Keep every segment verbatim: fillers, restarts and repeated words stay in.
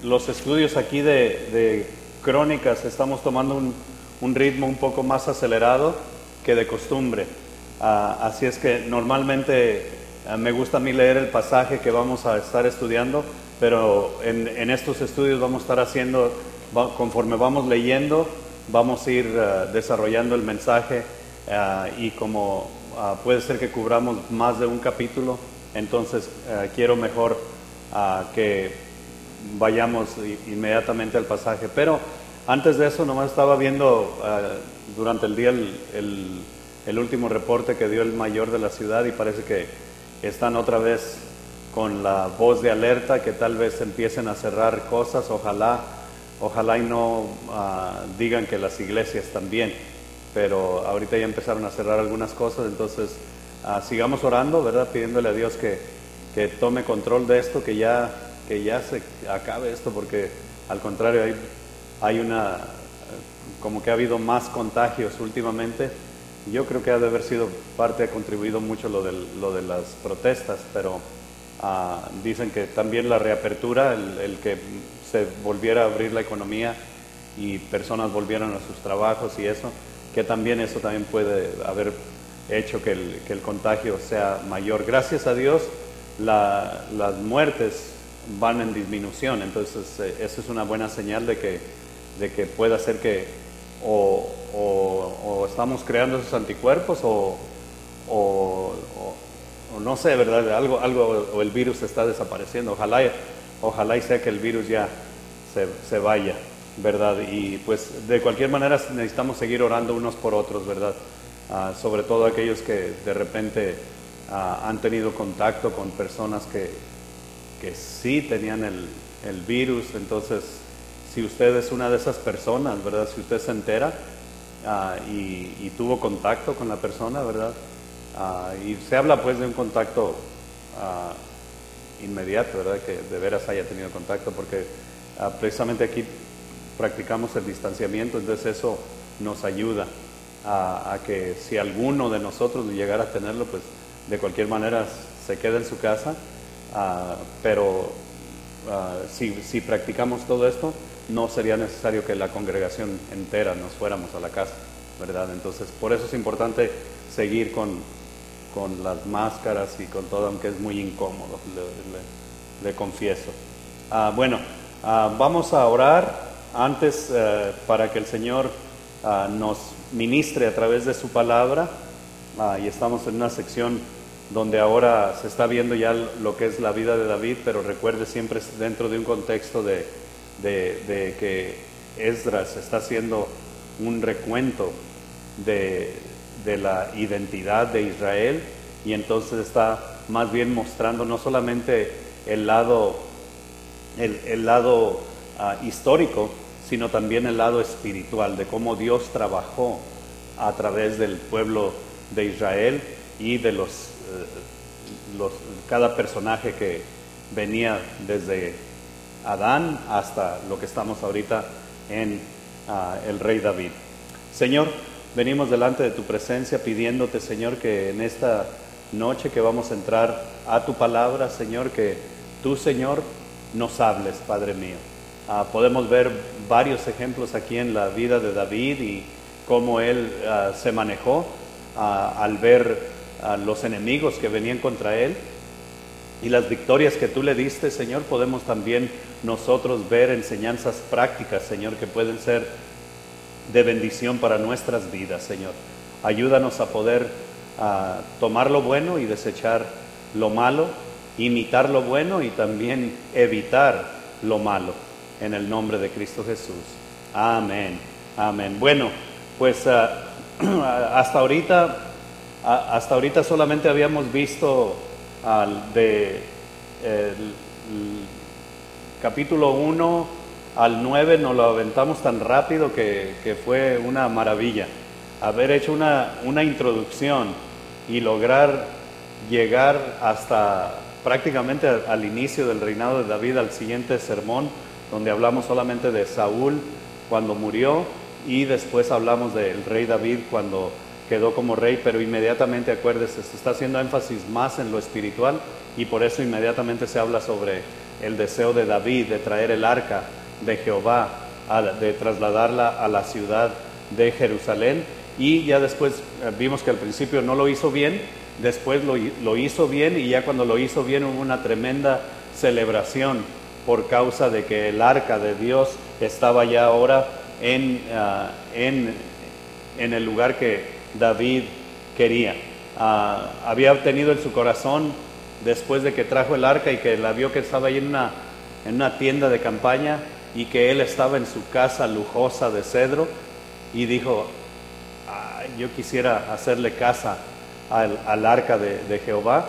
los estudios aquí de, de Crónicas estamos tomando un, un ritmo un poco más acelerado que de costumbre. Uh, así es que normalmente uh, me gusta a mí leer el pasaje que vamos a estar estudiando, pero en, en estos estudios vamos a estar haciendo, va, conforme vamos leyendo, vamos a ir uh, desarrollando el mensaje uh, y como uh, puede ser que cubramos más de un capítulo, entonces uh, quiero mejor uh, que vayamos inmediatamente al pasaje. Pero antes de eso nomás estaba viendo uh, durante el día el, el, el último reporte que dio el mayor de la ciudad y parece que están otra vez con la voz de alerta que tal vez empiecen a cerrar cosas. Ojalá, ojalá y no uh, digan que las iglesias también, pero ahorita ya empezaron a cerrar algunas cosas, entonces uh, sigamos orando, ¿verdad? Pidiéndole a Dios que, que tome control de esto, que ya, que ya se acabe esto, porque al contrario hay, hay una, como que ha habido más contagios últimamente. Yo creo que ha de haber sido parte, ha contribuido mucho lo, del, lo de las protestas, pero uh, dicen que también la reapertura, el, el que se volviera a abrir la economía y personas volvieran a sus trabajos y eso, que también eso también puede haber hecho que el, que el contagio sea mayor. Gracias a Dios, la, las muertes van en disminución, entonces eh, eso es una buena señal de que, de que pueda ser que o, o, o estamos creando esos anticuerpos o, o, o, o no sé, ¿verdad? Algo, algo, o el virus está desapareciendo. Ojalá, ojalá y sea que el virus ya se, se vaya, ¿verdad? Y pues de cualquier manera necesitamos seguir orando unos por otros, ¿verdad? Uh, sobre todo aquellos que de repente uh, han tenido contacto con personas que, que sí tenían el, el virus. Entonces, si usted es una de esas personas, ¿verdad? Si usted se entera uh, y, y tuvo contacto con la persona, ¿verdad? Uh, y se habla pues de un contacto uh, inmediato, ¿verdad? Que de veras haya tenido contacto, porque uh, precisamente aquí practicamos el distanciamiento, entonces eso nos ayuda a, a que si alguno de nosotros llegara a tenerlo, pues de cualquier manera se quede en su casa, uh, pero uh, si, si practicamos todo esto, no sería necesario que la congregación entera nos fuéramos a la casa, ¿verdad? Entonces, por eso es importante seguir con, con las máscaras y con todo, aunque es muy incómodo, le, le, le confieso. Uh, bueno, uh, vamos a orar antes uh, para que el Señor uh, nos ministre a través de su palabra, uh, y estamos en una sección donde ahora se está viendo ya lo que es la vida de David, pero recuerde siempre dentro de un contexto de, de, de que Esdras está haciendo un recuento de, de la identidad de Israel, y entonces está más bien mostrando no solamente el lado, el, el lado uh, histórico, sino también el lado espiritual, de cómo Dios trabajó a través del pueblo de Israel y de los, eh, los cada personaje que venía desde Adán hasta lo que estamos ahorita en uh, el rey David. Señor, venimos delante de tu presencia pidiéndote, Señor, que en esta noche que vamos a entrar a tu palabra, Señor, que tú, Señor, nos hables, Padre mío. Uh, podemos ver varios ejemplos aquí en la vida de David y cómo él uh, se manejó uh, al ver uh, los enemigos que venían contra él y las victorias que tú le diste, Señor. Podemos también nosotros ver enseñanzas prácticas, Señor, que pueden ser de bendición para nuestras vidas, Señor. Ayúdanos a poder uh, tomar lo bueno y desechar lo malo, imitar lo bueno y también evitar lo malo. En el nombre de Cristo Jesús. Amén. Amén. Bueno, pues uh, hasta ahorita, uh, hasta ahorita solamente habíamos visto uh, de eh, el, el capítulo uno al nueve, nos lo aventamos tan rápido que, que fue una maravilla. Haber hecho una, una introducción y lograr llegar hasta prácticamente al, al inicio del reinado de David, al siguiente sermón, donde hablamos solamente de Saúl cuando murió y después hablamos del rey David cuando quedó como rey, pero inmediatamente, acuérdese, se está haciendo énfasis más en lo espiritual y por eso inmediatamente se habla sobre el deseo de David de traer el arca de Jehová, a, de trasladarla a la ciudad de Jerusalén, y ya después eh, vimos que al principio no lo hizo bien, después lo, lo hizo bien, y ya cuando lo hizo bien hubo una tremenda celebración por causa de que el arca de Dios estaba ya ahora en, uh, en, en el lugar que David quería. Uh, había tenido en su corazón, después de que trajo el arca y que la vio que estaba ahí en una, en una tienda de campaña y que él estaba en su casa lujosa de cedro, y dijo, ah, yo quisiera hacerle casa al, al arca de, de Jehová.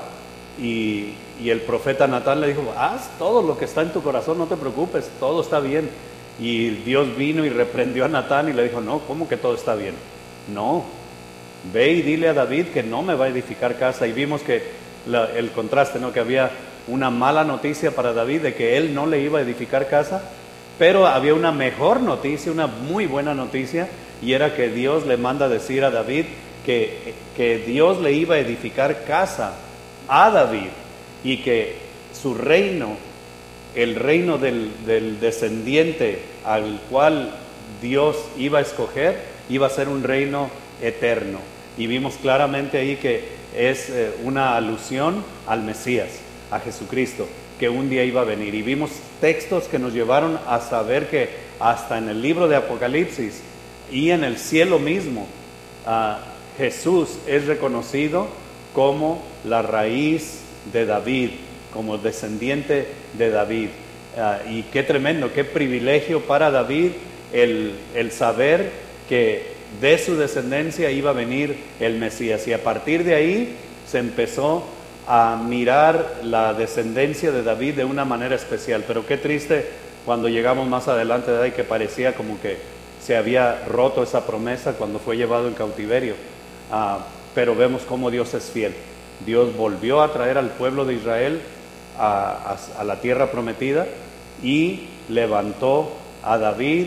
Y, y el profeta Natán le dijo, haz todo lo que está en tu corazón, no te preocupes, todo está bien. Y Dios vino y reprendió a Natán y le dijo, no, ¿cómo que todo está bien? No, ve y dile a David que no me va a edificar casa. Y vimos que la, el contraste, ¿no? Que había una mala noticia para David de que él no le iba a edificar casa, pero había una mejor noticia, una muy buena noticia, y era que Dios le manda decir a David que, que Dios le iba a edificar casa a David, y que su reino, el reino del, del descendiente al cual Dios iba a escoger, iba a ser un reino eterno. Y vimos claramente ahí que es eh, una alusión al Mesías, a Jesucristo, que un día iba a venir. Y vimos textos que nos llevaron a saber que hasta en el libro de Apocalipsis y en el cielo mismo, uh, Jesús es reconocido como la raíz de David, como descendiente de David. Uh, y qué tremendo, qué privilegio para David el, el saber que de su descendencia iba a venir el Mesías. Y a partir de ahí se empezó a mirar la descendencia de David de una manera especial. Pero qué triste cuando llegamos más adelante de ahí, que parecía como que se había roto esa promesa cuando fue llevado en cautiverio. Uh, pero vemos cómo Dios es fiel. Dios volvió a traer al pueblo de Israel a, a, a la tierra prometida, y levantó a David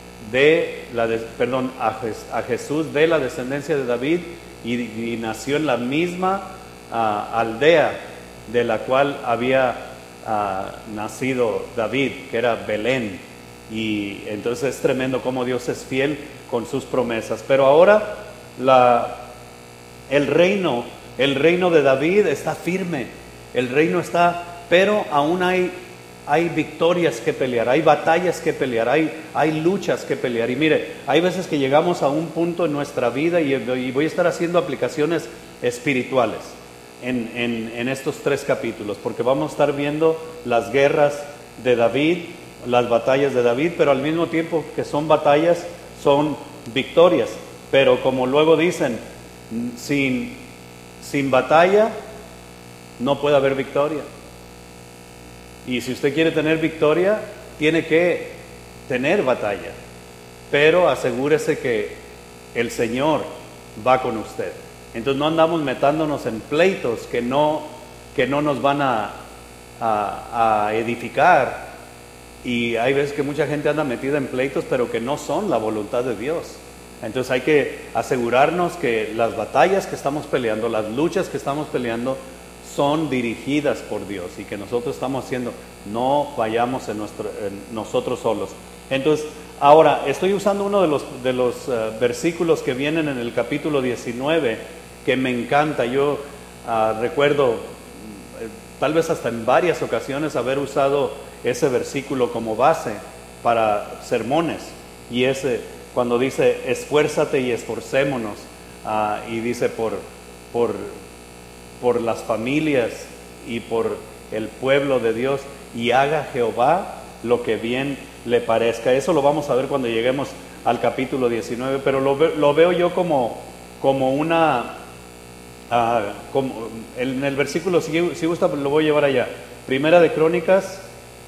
de la de, perdón a, a Jesús de la descendencia de David, y, y nació en la misma uh, aldea de la cual había uh, nacido David, que era Belén. Y entonces es tremendo cómo Dios es fiel con sus promesas. Pero ahora la El reino, el reino de David está firme, el reino está, pero aún hay, hay victorias que pelear, hay batallas que pelear, hay, hay luchas que pelear. Y mire, hay veces que llegamos a un punto en nuestra vida, y, y voy a estar haciendo aplicaciones espirituales en, en, en estos tres capítulos, porque vamos a estar viendo las guerras de David, las batallas de David, pero al mismo tiempo que son batallas, son victorias. Pero como luego dicen, Sin, sin batalla no puede haber victoria. Y si usted quiere tener victoria, tiene que tener batalla. Pero asegúrese que el Señor va con usted. Entonces no andamos metándonos en pleitos que no, que no nos van a, a, a edificar. Y hay veces que mucha gente anda metida en pleitos, pero que no son la voluntad de Dios. Entonces hay que asegurarnos que las batallas que estamos peleando, las luchas que estamos peleando, son dirigidas por Dios, y que nosotros estamos haciendo, no vayamos en nuestro, en nosotros solos. Entonces, ahora estoy usando uno de los, de los uh, versículos que vienen en el capítulo diecinueve, que me encanta. Yo uh, recuerdo, eh, tal vez hasta en varias ocasiones, haber usado ese versículo como base para sermones, y ese cuando dice esfuérzate y esforcémonos, uh, y dice por, por, por las familias y por el pueblo de Dios, y haga Jehová lo que bien le parezca. Eso lo vamos a ver cuando lleguemos al capítulo diecinueve, pero lo, ve, lo veo yo como, como una, uh, como, en el versículo, si, si gusta lo voy a llevar allá, Primera de Crónicas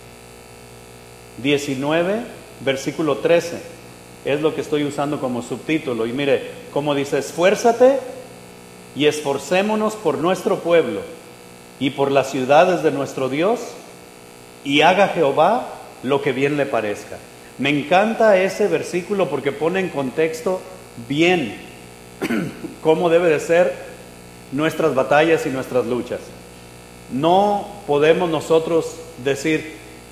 diecinueve, versículo trece. Es lo que estoy usando como subtítulo. Y mire cómo dice: esfuérzate y esforcémonos por nuestro pueblo y por las ciudades de nuestro Dios, y haga Jehová lo que bien le parezca. Me encanta ese versículo porque pone en contexto bien cómo debe de ser nuestras batallas y nuestras luchas. No podemos nosotros decir,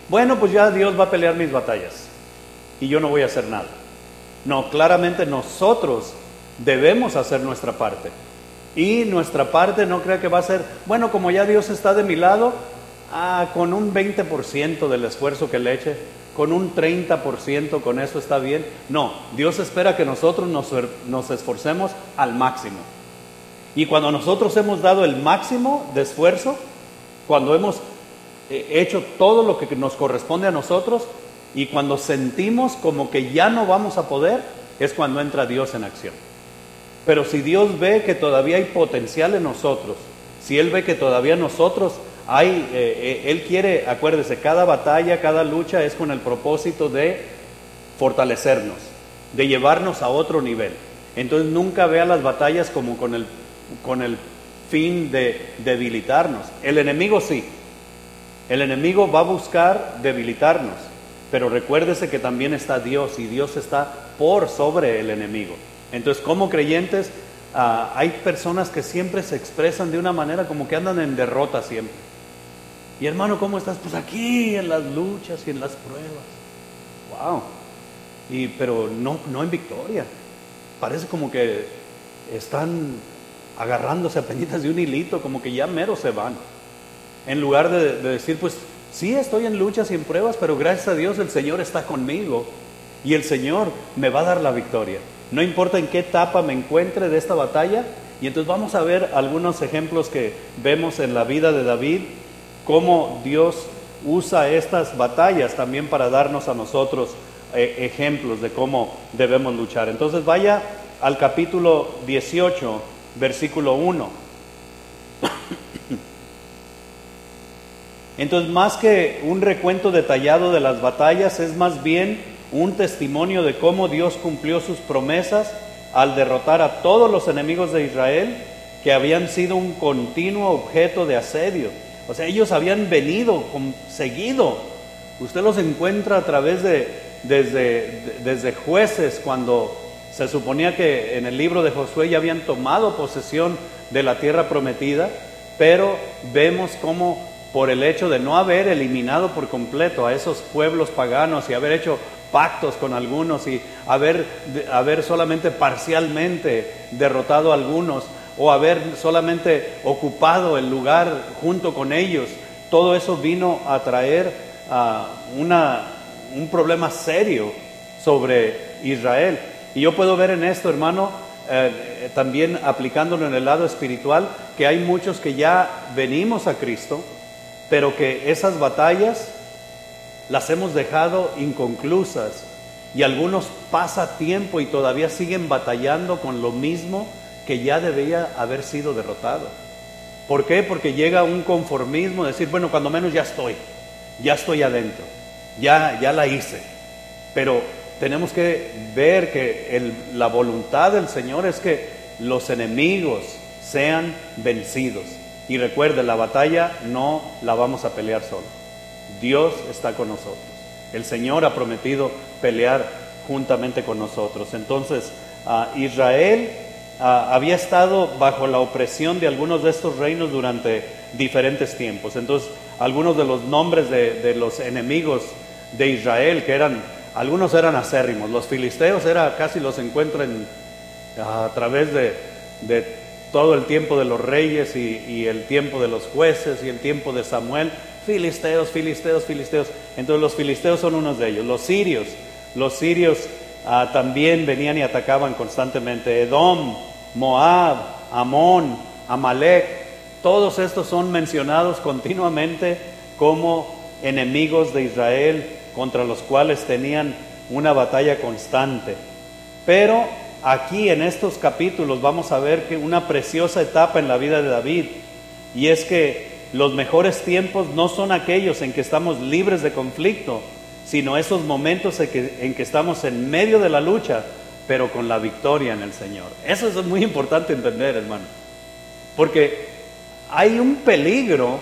bueno, pues ya Dios va a pelear mis batallas y yo no voy a hacer nada. No, claramente nosotros debemos hacer nuestra parte. Y nuestra parte no creo que va a ser, bueno, como ya Dios está de mi lado, ah, con un veinte por ciento del esfuerzo que le eche, con un treinta por ciento, con eso está bien. No, Dios espera que nosotros nos, nos esforcemos al máximo. Y cuando nosotros hemos dado el máximo de esfuerzo, cuando hemos hecho todo lo que nos corresponde a nosotros, y cuando sentimos como que ya no vamos a poder, es cuando entra Dios en acción. Pero si Dios ve que todavía hay potencial en nosotros, si Él ve que todavía nosotros hay, eh, eh, Él quiere, acuérdese, cada batalla, cada lucha es con el propósito de fortalecernos, de llevarnos a otro nivel. Entonces nunca vea las batallas como con el, con el fin de debilitarnos. El enemigo sí, el enemigo va a buscar debilitarnos, pero recuérdese que también está Dios y Dios está por sobre el enemigo. Entonces, como creyentes, uh, hay personas que siempre se expresan de una manera como que andan en derrota siempre. Y hermano, ¿cómo estás? Pues aquí en las luchas y en las pruebas. Wow. Y, pero no, no en victoria. Parece como que están agarrándose a peñitas de un hilito, como que ya mero se van. En lugar de, de decir, pues sí, estoy en luchas y en pruebas, pero gracias a Dios el Señor está conmigo y el Señor me va a dar la victoria. No importa en qué etapa me encuentre de esta batalla. Y entonces vamos a ver algunos ejemplos que vemos en la vida de David, cómo Dios usa estas batallas también para darnos a nosotros eh, ejemplos de cómo debemos luchar. Entonces vaya al capítulo dieciocho, versículo uno. Entonces, más que un recuento detallado de las batallas, es más bien un testimonio de cómo Dios cumplió sus promesas al derrotar a todos los enemigos de Israel que habían sido un continuo objeto de asedio. O sea, ellos habían venido con, seguido. Usted los encuentra a través de, desde, de, desde Jueces, cuando se suponía que en el libro de Josué ya habían tomado posesión de la tierra prometida, pero vemos cómo por el hecho de no haber eliminado por completo a esos pueblos paganos y haber hecho pactos con algunos y haber, haber solamente parcialmente derrotado a algunos o haber solamente ocupado el lugar junto con ellos, todo eso vino a traer uh, una, un problema serio sobre Israel. Y yo puedo ver en esto, hermano, eh, también aplicándolo en el lado espiritual, que hay muchos que ya venimos a Cristo, pero que esas batallas las hemos dejado inconclusas y algunos pasa tiempo y todavía siguen batallando con lo mismo que ya debía haber sido derrotado. ¿Por qué? Porque llega un conformismo, decir, bueno, cuando menos ya estoy, ya estoy adentro, ya, ya la hice. Pero tenemos que ver que el, la voluntad del Señor es que los enemigos sean vencidos. Y recuerde, la batalla no la vamos a pelear solo. Dios está con nosotros. El Señor ha prometido pelear juntamente con nosotros. Entonces, uh, Israel uh, había estado bajo la opresión de algunos de estos reinos durante diferentes tiempos. Entonces, algunos de los nombres de, de los enemigos de Israel, que eran, algunos eran acérrimos. Los filisteos era, casi los encuentran uh, a través de, de todo el tiempo de los reyes y, y el tiempo de los jueces y el tiempo de Samuel. Filisteos, filisteos, filisteos. Entonces los filisteos son unos de ellos. Los sirios, los sirios uh, también venían y atacaban constantemente. Edom, Moab, Amón, Amalek, todos estos son mencionados continuamente como enemigos de Israel contra los cuales tenían una batalla constante. Pero aquí en estos capítulos vamos a ver que una preciosa etapa en la vida de David, y es que los mejores tiempos no son aquellos en que estamos libres de conflicto, sino esos momentos en que, en que estamos en medio de la lucha, pero con la victoria en el Señor. Eso es muy importante entender, hermano, porque hay un peligro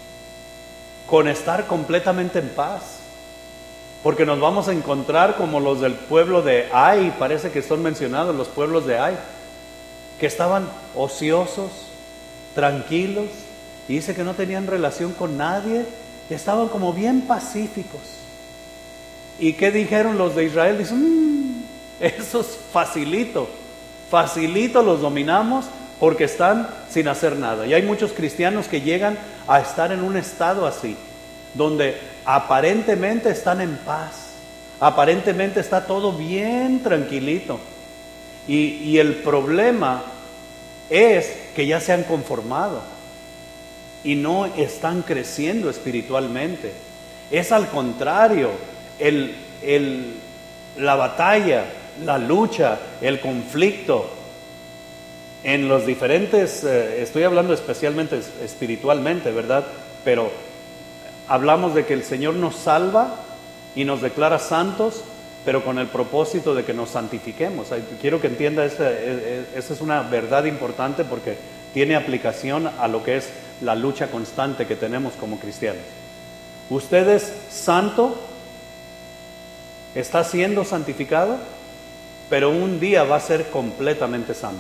con estar completamente en paz, porque nos vamos a encontrar como los del pueblo de Ai, parece que son mencionados los pueblos de Ai, que estaban ociosos, tranquilos, y dice que no tenían relación con nadie, estaban como bien pacíficos. ¿Y qué dijeron los de Israel? Dicen, mmm, eso es facilito, facilito los dominamos porque están sin hacer nada. Y hay muchos cristianos que llegan a estar en un estado así, donde aparentemente están en paz, aparentemente está todo bien tranquilito. Y, y el problema es que ya se han conformado y no están creciendo espiritualmente. Es al contrario, el, el, la batalla, la lucha, el conflicto en los diferentes, eh, estoy hablando especialmente espiritualmente, ¿verdad? Pero hablamos de que el Señor nos salva y nos declara santos, pero con el propósito de que nos santifiquemos. Quiero que entienda, esa, esa es una verdad importante porque tiene aplicación a lo que es la lucha constante que tenemos como cristianos. Usted es santo, está siendo santificado, pero un día va a ser completamente santo.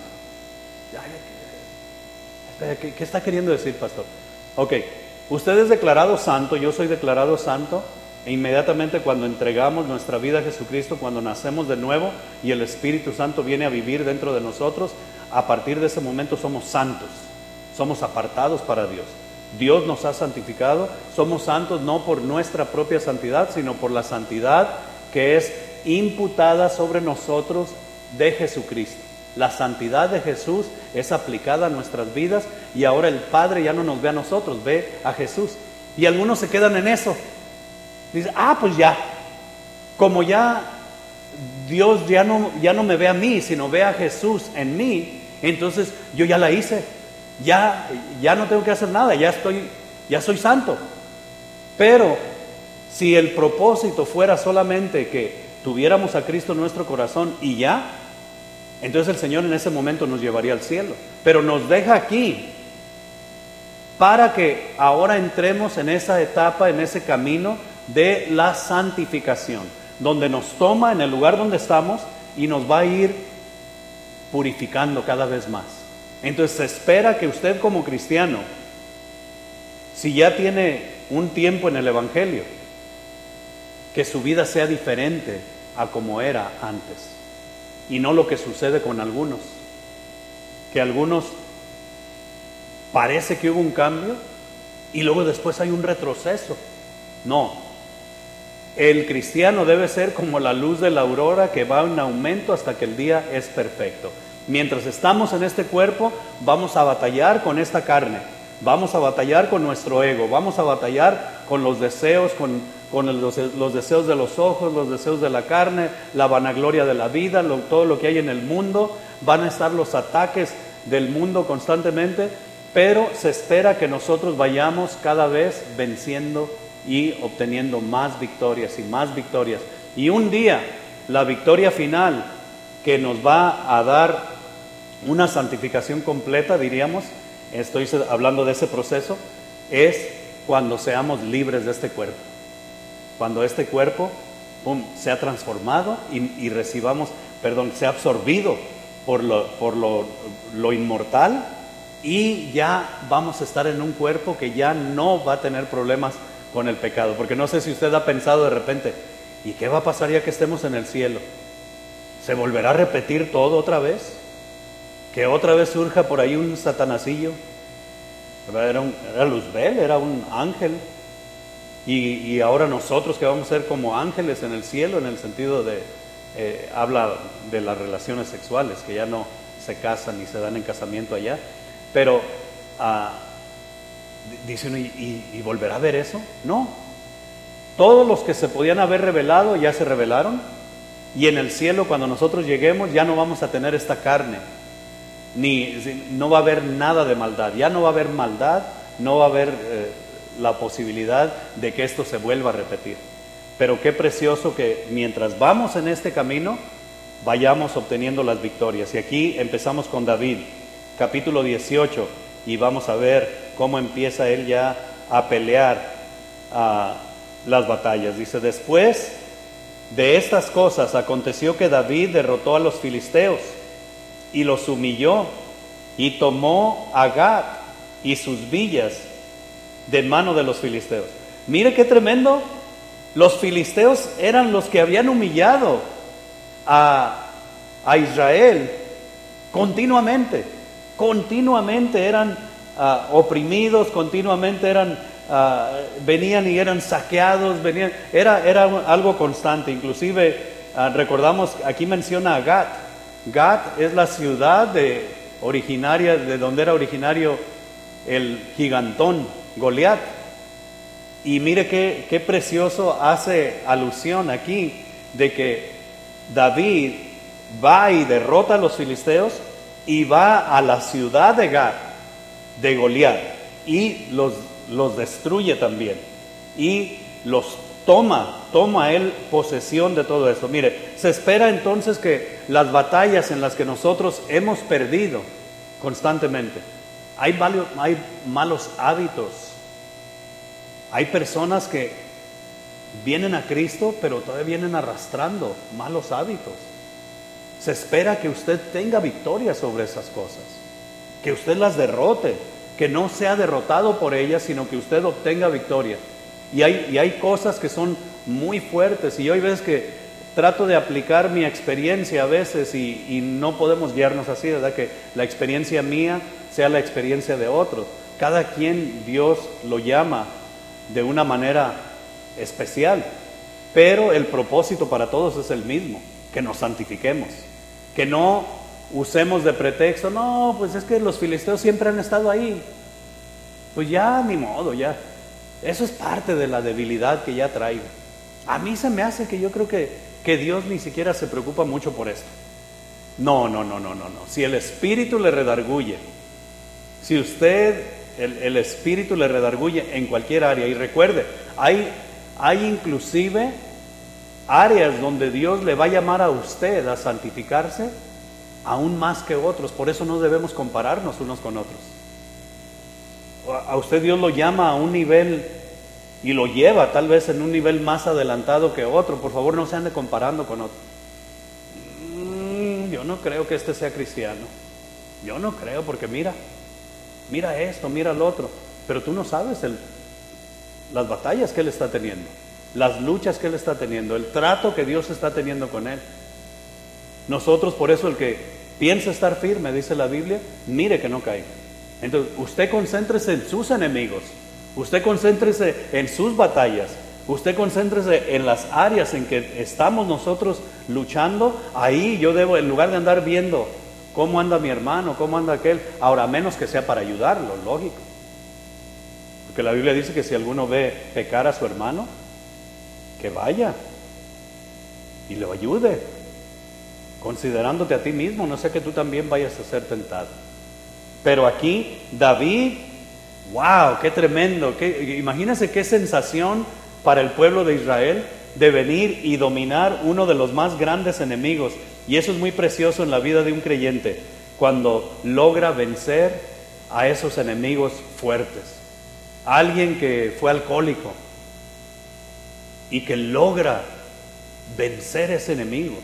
¿Qué, qué está queriendo decir, pastor? Ok, usted es declarado santo, yo soy declarado santo, e inmediatamente cuando entregamos nuestra vida a Jesucristo, cuando nacemos de nuevo y el Espíritu Santo viene a vivir dentro de nosotros, a partir de ese momento somos santos, somos apartados para Dios. Dios nos ha santificado, somos santos no por nuestra propia santidad, sino por la santidad que es imputada sobre nosotros de Jesucristo. La santidad de Jesús es aplicada a nuestras vidas y ahora el Padre ya no nos ve a nosotros, ve a Jesús. Y algunos se quedan en eso. Dicen, ah, pues ya, como ya Dios ya no, ya no me ve a mí, sino ve a Jesús en mí, entonces yo ya la hice, ya, ya no tengo que hacer nada, ya estoy, ya soy santo. Pero si el propósito fuera solamente que tuviéramos a Cristo en nuestro corazón y ya, entonces el Señor en ese momento nos llevaría al cielo. Pero nos deja aquí para que ahora entremos en esa etapa, en ese camino de la santificación, donde nos toma en el lugar donde estamos y nos va a ir purificando cada vez más. Entonces se espera que usted como cristiano, si ya tiene un tiempo en el Evangelio, que su vida sea diferente a como era antes, y no lo que sucede con algunos, que algunos parece que hubo un cambio y luego después hay un retroceso. No. El cristiano debe ser como la luz de la aurora que va en aumento hasta que el día es perfecto. Mientras estamos en este cuerpo, vamos a batallar con esta carne, vamos a batallar con nuestro ego, vamos a batallar con los deseos, con, con el, los, los deseos de los ojos, los deseos de la carne, la vanagloria de la vida, lo, todo lo que hay en el mundo. Van a estar los ataques del mundo constantemente, pero se espera que nosotros vayamos cada vez venciendo y obteniendo más victorias y más victorias. Y un día, la victoria final que nos va a dar una santificación completa, diríamos, estoy hablando de ese proceso, es cuando seamos libres de este cuerpo. Cuando este cuerpo, pum, sea transformado y, y recibamos, perdón, sea absorbido por lo, por lo, lo inmortal, y ya vamos a estar en un cuerpo que ya no va a tener problemas con el pecado. Porque no sé si usted ha pensado de repente, ¿y qué va a pasar ya que estemos en el cielo? ¿Se volverá a repetir todo otra vez? ¿Que otra vez surja por ahí un satanasillo? Era, un, era Luzbel, era un ángel. Y, y ahora nosotros que vamos a ser como ángeles en el cielo, en el sentido de, eh, habla de las relaciones sexuales, que ya no se casan ni se dan en casamiento allá. Pero uh, dice uno, ¿y, y, ¿y volverá a ver eso? No. Todos los que se podían haber revelado ya se revelaron. Y en el cielo, cuando nosotros lleguemos, ya no vamos a tener esta carne. Ni, no va a haber nada de maldad. Ya no va a haber maldad, no va a haber eh, la posibilidad de que esto se vuelva a repetir. Pero qué precioso que mientras vamos en este camino, vayamos obteniendo las victorias. Y aquí empezamos con David, capítulo dieciocho, y vamos a ver cómo empieza él ya a pelear a las batallas. Dice, después de estas cosas aconteció que David derrotó a los filisteos y los humilló y tomó a Gat y sus villas de mano de los filisteos. Mire qué tremendo. Los filisteos eran los que habían humillado a, a Israel continuamente. Continuamente eran uh, oprimidos, continuamente eran, uh, venían y eran saqueados, venían, era, era algo constante. Inclusive uh, recordamos, aquí menciona a Gat. Gat es la ciudad de, originaria, de donde era originario el gigantón Goliat. Y mire qué, qué precioso hace alusión aquí de que David va y derrota a los filisteos y va a la ciudad de Gat, de Goliat, y los, los destruye también. Y los toma, toma él posesión de todo eso. Mire, se espera entonces que las batallas en las que nosotros hemos perdido constantemente, hay, varios, hay malos hábitos. Hay personas que vienen a Cristo, pero todavía vienen arrastrando malos hábitos. Se espera que usted tenga victoria sobre esas cosas, que usted las derrote, que no sea derrotado por ellas, sino que usted obtenga victoria. Y hay, y hay cosas que son muy fuertes, y hoy ves que trato de aplicar mi experiencia a veces y, y no podemos guiarnos así, ¿verdad? Que la experiencia mía sea la experiencia de otros. Cada quien Dios lo llama de una manera especial, pero el propósito para todos es el mismo, que nos santifiquemos, que no usemos de pretexto, no, pues es que los filisteos siempre han estado ahí, pues ya ni modo, ya, eso es parte de la debilidad que ya traigo. A mí se me hace que yo creo que, que Dios ni siquiera se preocupa mucho por esto. No, no, no, no, no, no, si el Espíritu le redarguye, si usted El, el Espíritu le redarguye en cualquier área. Y recuerde, hay, hay inclusive áreas donde Dios le va a llamar a usted a santificarse aún más que otros. Por eso no debemos compararnos unos con otros. A usted Dios lo llama a un nivel y lo lleva tal vez en un nivel más adelantado que otro. Por favor, no se ande comparando con otro. Mm, yo no creo que este sea cristiano. Yo no creo, porque mira, mira esto, mira lo otro, pero tú no sabes el, las batallas que él está teniendo, las luchas que él está teniendo, el trato que Dios está teniendo con él. Nosotros, por eso, el que piensa estar firme, dice la Biblia, mire que no caiga. Entonces, usted concéntrese en sus enemigos, usted concéntrese en sus batallas, usted concéntrese en las áreas en que estamos nosotros luchando. Ahí yo debo, en lugar de andar viendo cómo anda mi hermano, cómo anda aquel, ahora menos que sea para ayudarlo, lógico. Porque la Biblia dice que si alguno ve pecar a su hermano, que vaya y lo ayude, considerándote a ti mismo, no sea que tú también vayas a ser tentado. Pero aquí David, wow, qué tremendo, qué, imagínense qué sensación para el pueblo de Israel de venir y dominar uno de los más grandes enemigos. Y eso es muy precioso en la vida de un creyente, cuando logra vencer a esos enemigos fuertes. Alguien que fue alcohólico y que logra vencer ese enemigo.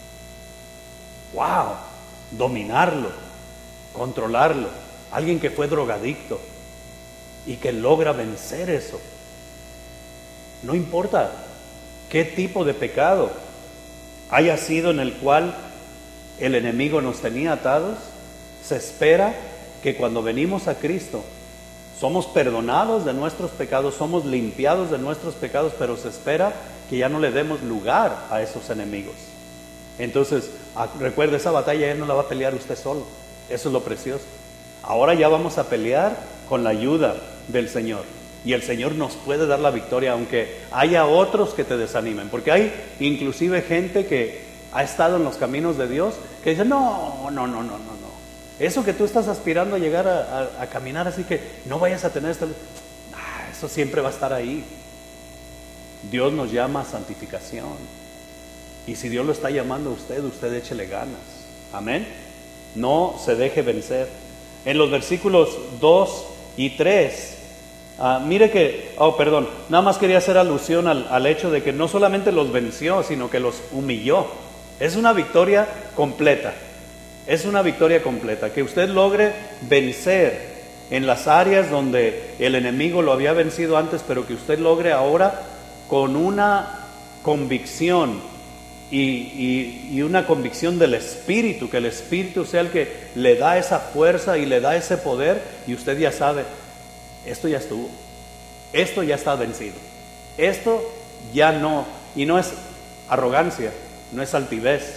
¡Wow! Dominarlo, controlarlo. Alguien que fue drogadicto y que logra vencer eso. No importa qué tipo de pecado haya sido en el cual el enemigo nos tenía atados, se espera que cuando venimos a Cristo somos perdonados de nuestros pecados, somos limpiados de nuestros pecados, pero se espera que ya no le demos lugar a esos enemigos. Entonces, recuerde, esa batalla ya no la va a pelear usted solo. Eso es lo precioso. Ahora ya vamos a pelear con la ayuda del Señor. Y el Señor nos puede dar la victoria, aunque haya otros que te desanimen. Porque hay inclusive gente que ha estado en los caminos de Dios, que dice, no, no, no, no, no, no. Eso que tú estás aspirando a llegar a, a, a caminar, así que no vayas a tener esto. Ah, eso siempre va a estar ahí. Dios nos llama a santificación. Y si Dios lo está llamando a usted, usted échele ganas. Amén. No se deje vencer. En los versículos dos y tres... Uh, mire que, oh perdón, nada más quería hacer alusión al, al hecho de que no solamente los venció, sino que los humilló. Es una victoria completa, es una victoria completa, que usted logre vencer en las áreas donde el enemigo lo había vencido antes, pero que usted logre ahora con una convicción y, y, y una convicción del Espíritu, que el Espíritu sea el que le da esa fuerza y le da ese poder, y usted ya sabe, esto ya estuvo, esto ya está vencido, esto ya no, y no es arrogancia, no es altivez,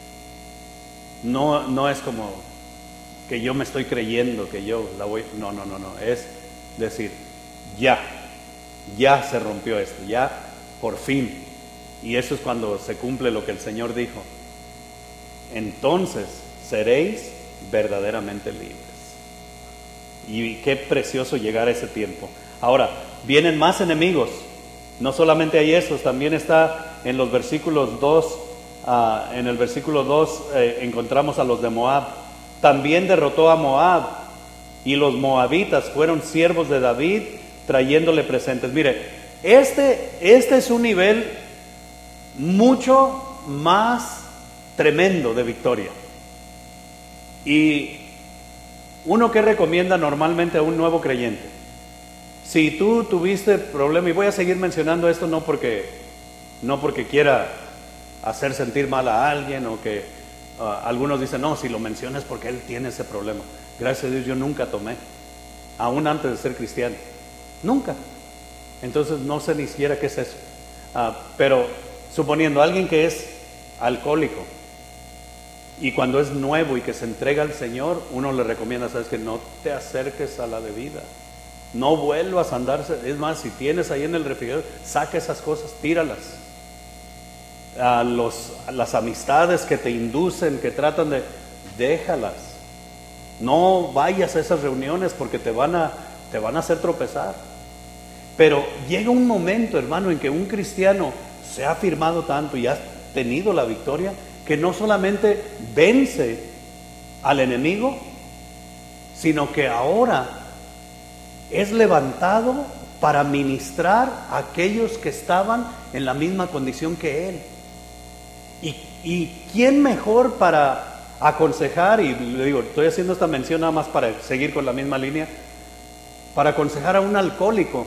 no, no es como que yo me estoy creyendo que yo la voy, no, no, no, no, es decir, ya, ya se rompió esto, ya por fin, y eso es cuando se cumple lo que el Señor dijo, entonces seréis verdaderamente libres. Y qué precioso llegar a ese tiempo. Ahora, vienen más enemigos, no solamente hay esos, también está en los versículos dos, uh, en el versículo dos eh, encontramos a los de Moab. También derrotó a Moab, y los moabitas fueron siervos de David, trayéndole presentes. Mire, este, este es un nivel mucho más tremendo de victoria. Y uno que recomienda normalmente a un nuevo creyente, si tú tuviste problema, y voy a seguir mencionando esto no porque, no porque quiera hacer sentir mal a alguien, o que uh, algunos dicen, no, si lo mencionas porque él tiene ese problema. Gracias a Dios yo nunca tomé, aún antes de ser cristiano, nunca. Entonces no sé ni siquiera qué es eso. Uh, pero suponiendo alguien que es alcohólico, y cuando es nuevo y que se entrega al Señor, uno le recomienda, sabes que no te acerques a la bebida, no vuelvas a andarse. Es más, si tienes ahí en el refrigerador, saca esas cosas, tíralas. A los, a las amistades que te inducen, que tratan de, déjalas. No vayas a esas reuniones porque te van a, te van a hacer tropezar. Pero llega un momento, hermano, en que un cristiano se ha afirmado tanto y ha tenido la victoria, que no solamente vence al enemigo, sino que ahora es levantado para ministrar a aquellos que estaban en la misma condición que él. ¿Y, y quién mejor para aconsejar? Y le digo, estoy haciendo esta mención nada más para seguir con la misma línea, para aconsejar a un alcohólico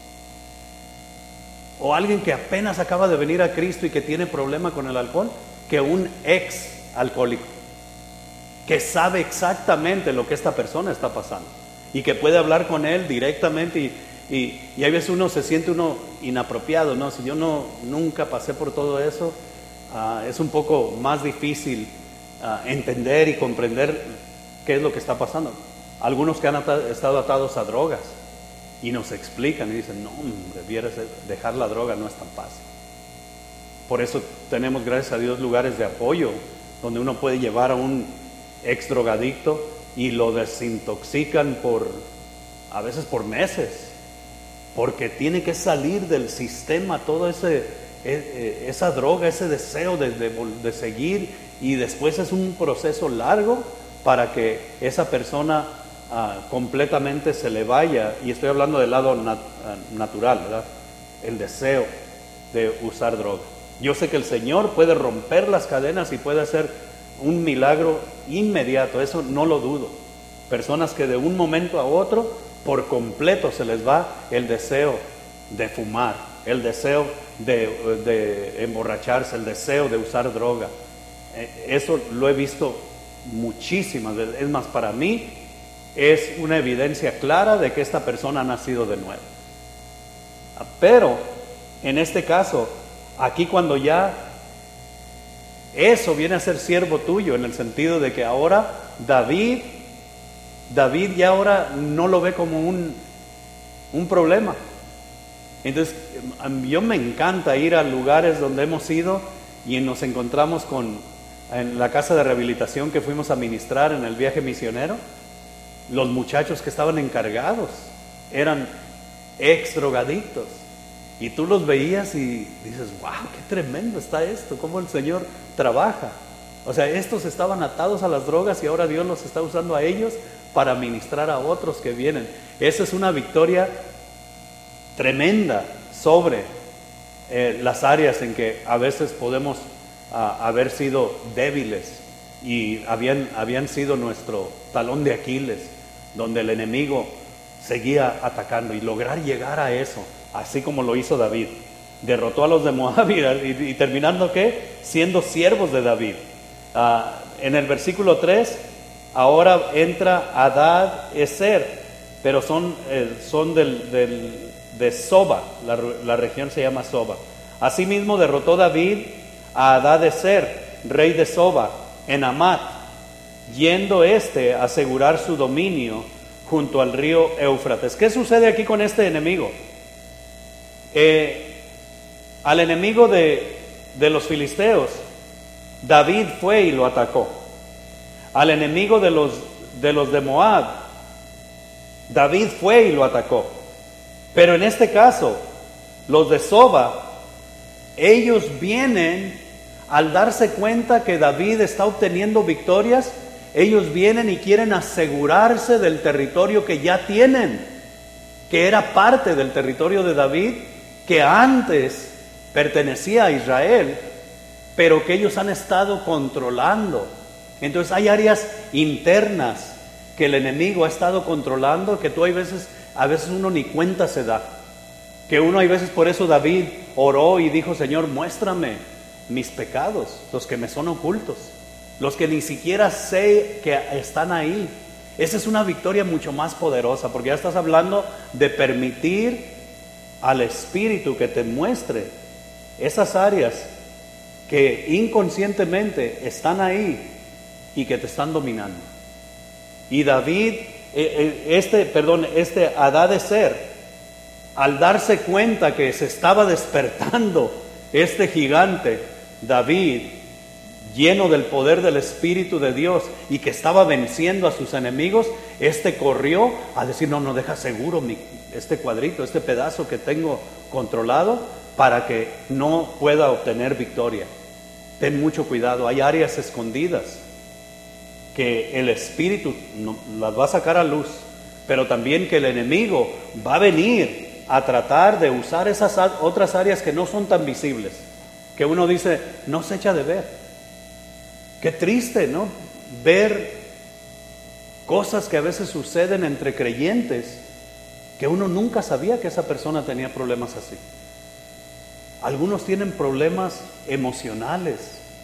o alguien que apenas acaba de venir a Cristo y que tiene problema con el alcohol, que un ex alcohólico que sabe exactamente lo que esta persona está pasando y que puede hablar con él directamente. Y, y, y hay veces uno se siente uno inapropiado, ¿no? Si yo no nunca pasé por todo eso, uh, es un poco más difícil uh, entender y comprender qué es lo que está pasando. Algunos que han atado, estado atados a drogas y nos explican y dicen, no, hombre, vieras, dejar la droga no es tan fácil. Por eso tenemos, gracias a Dios, lugares de apoyo donde uno puede llevar a un ex drogadicto y lo desintoxican por, a veces por meses, porque tiene que salir del sistema todo ese, esa droga, ese deseo de, de, de seguir, y después es un proceso largo para que esa persona uh, completamente se le vaya. Y estoy hablando del lado nat, uh, natural, ¿verdad? El deseo de usar droga. Yo sé que el Señor puede romper las cadenas y puede hacer un milagro inmediato, eso no lo dudo. Personas que de un momento a otro, por completo se les va el deseo de fumar, el deseo de, de emborracharse, el deseo de usar droga. Eso lo he visto muchísimas veces. Es más, para mí es una evidencia clara de que esta persona ha nacido de nuevo. Pero en este caso, aquí cuando ya eso viene a ser siervo tuyo, en el sentido de que ahora David, David ya ahora no lo ve como un, un problema. Entonces, yo me encanta ir a lugares donde hemos ido y nos encontramos con, en la casa de rehabilitación que fuimos a ministrar en el viaje misionero, los muchachos que estaban encargados eran ex drogadictos. Y tú los veías y dices, wow, qué tremendo está esto, cómo el Señor trabaja. O sea, estos estaban atados a las drogas y ahora Dios los está usando a ellos para ministrar a otros que vienen. Esa es una victoria tremenda sobre eh, las áreas en que a veces podemos uh, haber sido débiles y habían, habían sido nuestro talón de Aquiles. donde el enemigo seguía atacando y lograr llegar a eso, así como lo hizo David. Derrotó a los de Moab y, y, y terminando ¿qué? Siendo siervos de David. Uh, en el versículo tres, ahora entra Hadad Ezer, pero son, eh, son del, del, de Soba, la, la región se llama Soba. Asimismo derrotó David a Hadad Ezer, rey de Soba, en Amat, yendo este a asegurar su dominio junto al río Éufrates. ¿Qué sucede aquí con este enemigo? Eh, al enemigo de, de los filisteos, David fue y lo atacó. Al enemigo de los, de los de Moab, David fue y lo atacó. Pero en este caso, los de Soba, ellos vienen al darse cuenta que David está obteniendo victorias. Ellos vienen y quieren asegurarse del territorio que ya tienen, que era parte del territorio de David, que antes pertenecía a Israel, pero que ellos han estado controlando. Entonces hay áreas internas que el enemigo ha estado controlando, que tú hay veces, a veces uno ni cuenta se da. Que uno hay veces, por eso David oró y dijo: Señor, muéstrame mis pecados, los que me son ocultos, los que ni siquiera sé que están ahí. Esa es una victoria mucho más poderosa, porque ya estás hablando de permitir al Espíritu que te muestre esas áreas que inconscientemente están ahí y que te están dominando. Y David, este, perdón, este Hadad Ezer, al darse cuenta que se estaba despertando este gigante, David, lleno del poder del Espíritu de Dios y que estaba venciendo a sus enemigos, este corrió a decir: no, no, deja seguro mi, este cuadrito, este pedazo que tengo controlado, para que no pueda obtener victoria. Ten mucho cuidado, hay áreas escondidas que el Espíritu no, las va a sacar a luz, pero también que el enemigo va a venir a tratar de usar esas otras áreas que no son tan visibles, que uno dice, no se echa de ver. Qué triste, ¿no? Ver cosas que a veces suceden entre creyentes que uno nunca sabía que esa persona tenía problemas así. Algunos tienen problemas emocionales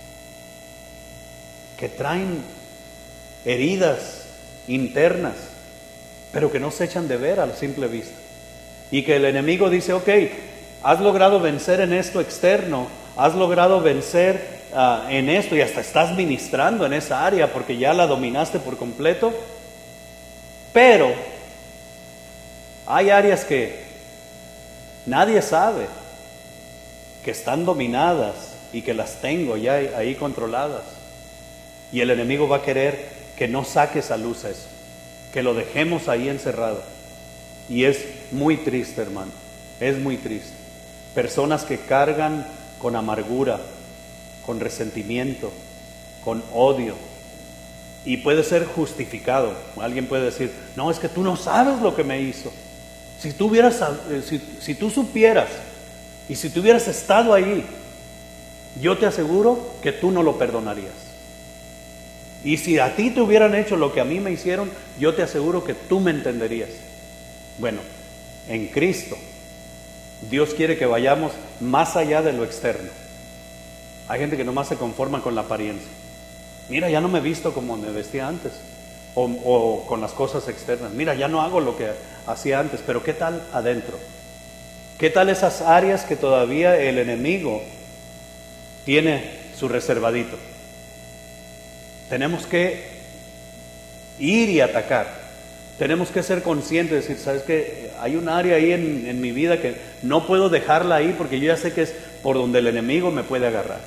que traen heridas internas, pero que no se echan de ver a la simple vista. Y que el enemigo dice: ok, has logrado vencer en esto externo, has logrado vencer uh, en esto, y hasta estás ministrando en esa área porque ya la dominaste por completo, pero hay áreas que nadie sabe que están dominadas y que las tengo ya ahí controladas, y el enemigo va a querer que no saques a luz eso, que lo dejemos ahí encerrado. Y es muy triste, hermano, es muy triste. Personas que cargan con amargura, con resentimiento, con odio, y puede ser justificado. Alguien puede decir: no, es que tú no sabes lo que me hizo. Si tú hubieras, si, si tú supieras, y si tú hubieras estado ahí, yo te aseguro que tú no lo perdonarías. Y si a ti te hubieran hecho lo que a mí me hicieron, yo te aseguro que tú me entenderías. Bueno, en Cristo, Dios quiere que vayamos más allá de lo externo. Hay gente que nomás se conforma con la apariencia. Mira, ya no me he visto como me vestía antes. O, o con las cosas externas. Mira, ya no hago lo que hacía antes. Pero ¿qué tal adentro? ¿Qué tal esas áreas que todavía el enemigo tiene su reservadito? Tenemos que ir y atacar. Tenemos que ser conscientes, decir: ¿sabes qué? Hay un área ahí en, en mi vida que no puedo dejarla ahí, porque yo ya sé que es por donde el enemigo me puede agarrar.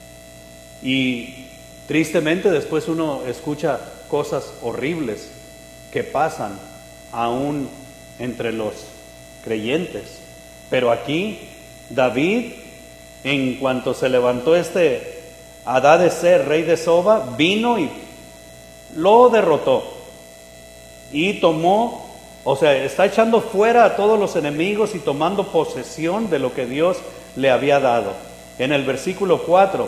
Y tristemente después uno escucha cosas horribles que pasan aún entre los creyentes. Pero aquí David, en cuanto se levantó este Hadad Ezer, rey de Soba, vino y lo derrotó y tomó, o sea, está echando fuera a todos los enemigos y tomando posesión de lo que Dios le había dado. En el versículo cuatro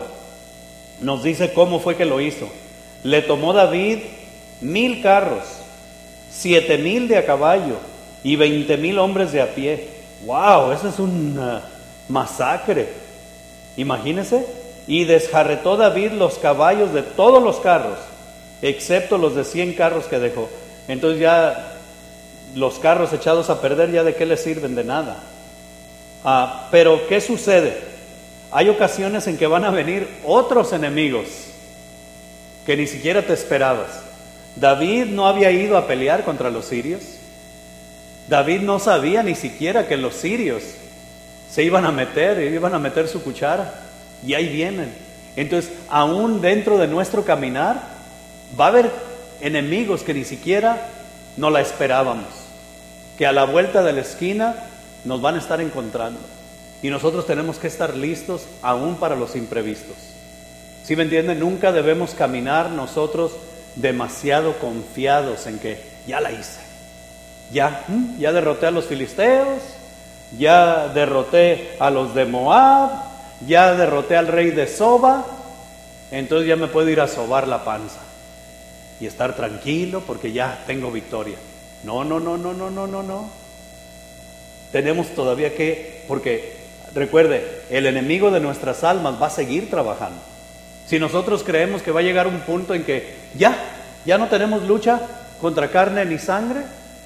nos dice cómo fue que lo hizo. Le tomó David mil carros, siete mil de a caballo y veinte mil hombres de a pie. ¡Wow! Eso es una masacre. Imagínense. Y desjarretó David los caballos de todos los carros, excepto los de cien carros que dejó. Entonces ya los carros echados a perder, ¿ya de qué les sirven? De nada. Ah, pero ¿qué sucede? Hay ocasiones en que van a venir otros enemigos que ni siquiera te esperabas. David no había ido a pelear contra los sirios. David no sabía ni siquiera que los sirios se iban a meter, iban a meter su cuchara. Y ahí vienen. Entonces, aún dentro de nuestro caminar, va a haber enemigos que ni siquiera nos la esperábamos, que a la vuelta de la esquina nos van a estar encontrando. Y nosotros tenemos que estar listos aún para los imprevistos. ¿Sí me entienden? Nunca debemos caminar nosotros demasiado confiados en que ya la hice. Ya, ya derroté a los filisteos, ya derroté a los de Moab, ya derroté al rey de Soba, entonces ya me puedo ir a sobar la panza y estar tranquilo porque ya tengo victoria. No, no, no, no, no, no, no, no. Tenemos todavía que, porque recuerde, el enemigo de nuestras almas va a seguir trabajando. Si nosotros creemos que va a llegar un punto en que ya, ya no tenemos lucha contra carne ni sangre,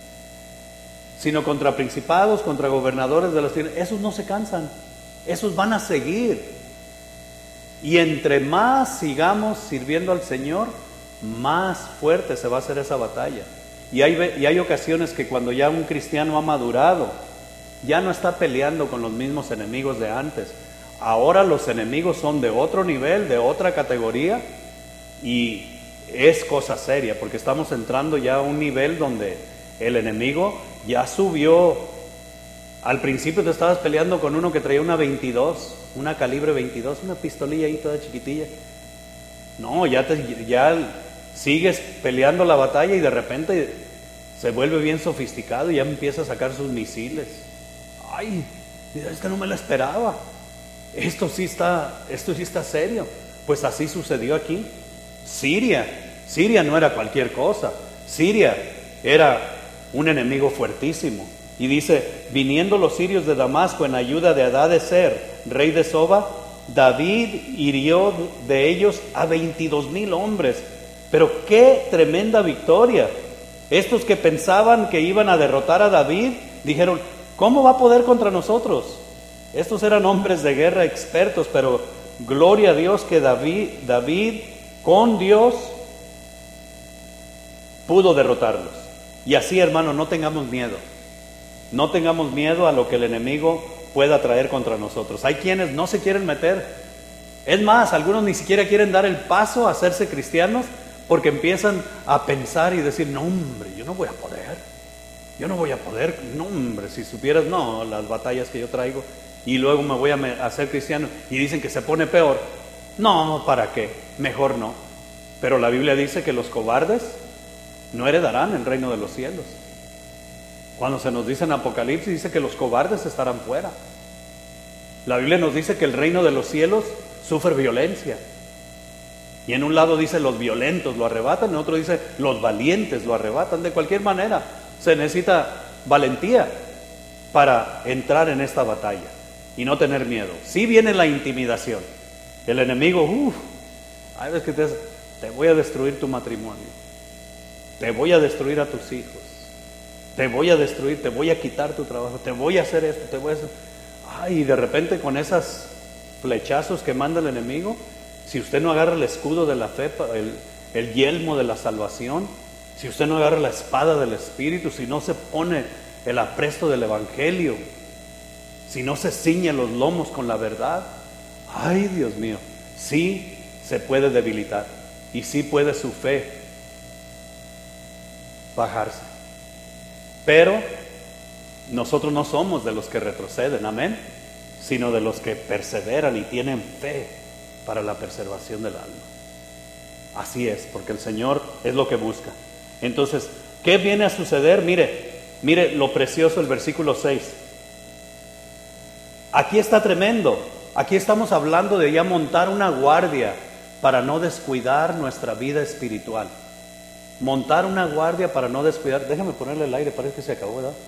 sino contra principados, contra gobernadores de las tierras, esos no se cansan. Esos van a seguir. Y entre más sigamos sirviendo al Señor, más fuerte se va a hacer esa batalla. Y hay, y hay ocasiones que cuando ya un cristiano ha madurado, ya no está peleando con los mismos enemigos de antes. Ahora los enemigos son de otro nivel, de otra categoría, y es cosa seria, porque estamos entrando ya a un nivel donde el enemigo ya subió. Al principio te estabas peleando con uno que traía una veintidós, una calibre veintidós, una pistolilla ahí toda chiquitilla. No, ya, te, ya sigues peleando la batalla y de repente se vuelve bien sofisticado y ya empieza a sacar sus misiles. Ay, es que no me lo esperaba. Esto sí está, esto sí está serio. Pues así sucedió aquí. Siria, Siria no era cualquier cosa. Siria era un enemigo fuertísimo. Y dice, viniendo los sirios de Damasco en ayuda de Hadadezer, rey de Soba, David hirió de ellos a veintidós mil hombres. Pero qué tremenda victoria. Estos que pensaban que iban a derrotar a David, dijeron, ¿cómo va a poder contra nosotros? Estos eran hombres de guerra expertos, pero gloria a Dios que David, David con Dios pudo derrotarlos. Y así, hermano, no tengamos miedo. No tengamos miedo a lo que el enemigo pueda traer contra nosotros. Hay quienes no se quieren meter. Es más, algunos ni siquiera quieren dar el paso a hacerse cristianos porque empiezan a pensar y decir, no hombre, yo no voy a poder. Yo no voy a poder. No hombre, si supieras, no, las batallas que yo traigo y luego me voy a hacer cristiano y dicen que se pone peor. No, ¿para qué? Mejor no. Pero la Biblia dice que los cobardes no heredarán el reino de los cielos. Cuando se nos dice en Apocalipsis, dice que los cobardes estarán fuera. La Biblia nos dice que el reino de los cielos sufre violencia. Y en un lado dice los violentos lo arrebatan, en otro dice los valientes lo arrebatan. De cualquier manera, se necesita valentía para entrar en esta batalla y no tener miedo. Sí viene la intimidación. El enemigo, uff, hay veces que te, te voy a destruir tu matrimonio, te voy a destruir a tus hijos, te voy a destruir, te voy a quitar tu trabajo, te voy a hacer esto, te voy a hacer... Ay, y de repente con esas flechazos que manda el enemigo, si usted no agarra el escudo de la fe, el, el yelmo de la salvación, si usted no agarra la espada del Espíritu, si no se pone el apresto del Evangelio, si no se ciñe los lomos con la verdad, ay Dios mío, sí se puede debilitar y sí puede su fe bajarse. Pero nosotros no somos de los que retroceden, amén, sino de los que perseveran y tienen fe para la preservación del alma. Así es, porque el Señor es lo que busca. Entonces, ¿qué viene a suceder? Mire, mire lo precioso del versículo seis. Aquí está tremendo. Aquí estamos hablando de ya montar una guardia para no descuidar nuestra vida espiritual. montar una guardia para no descuidar. Déjame ponerle el aire, parece que se acabó, ¿verdad?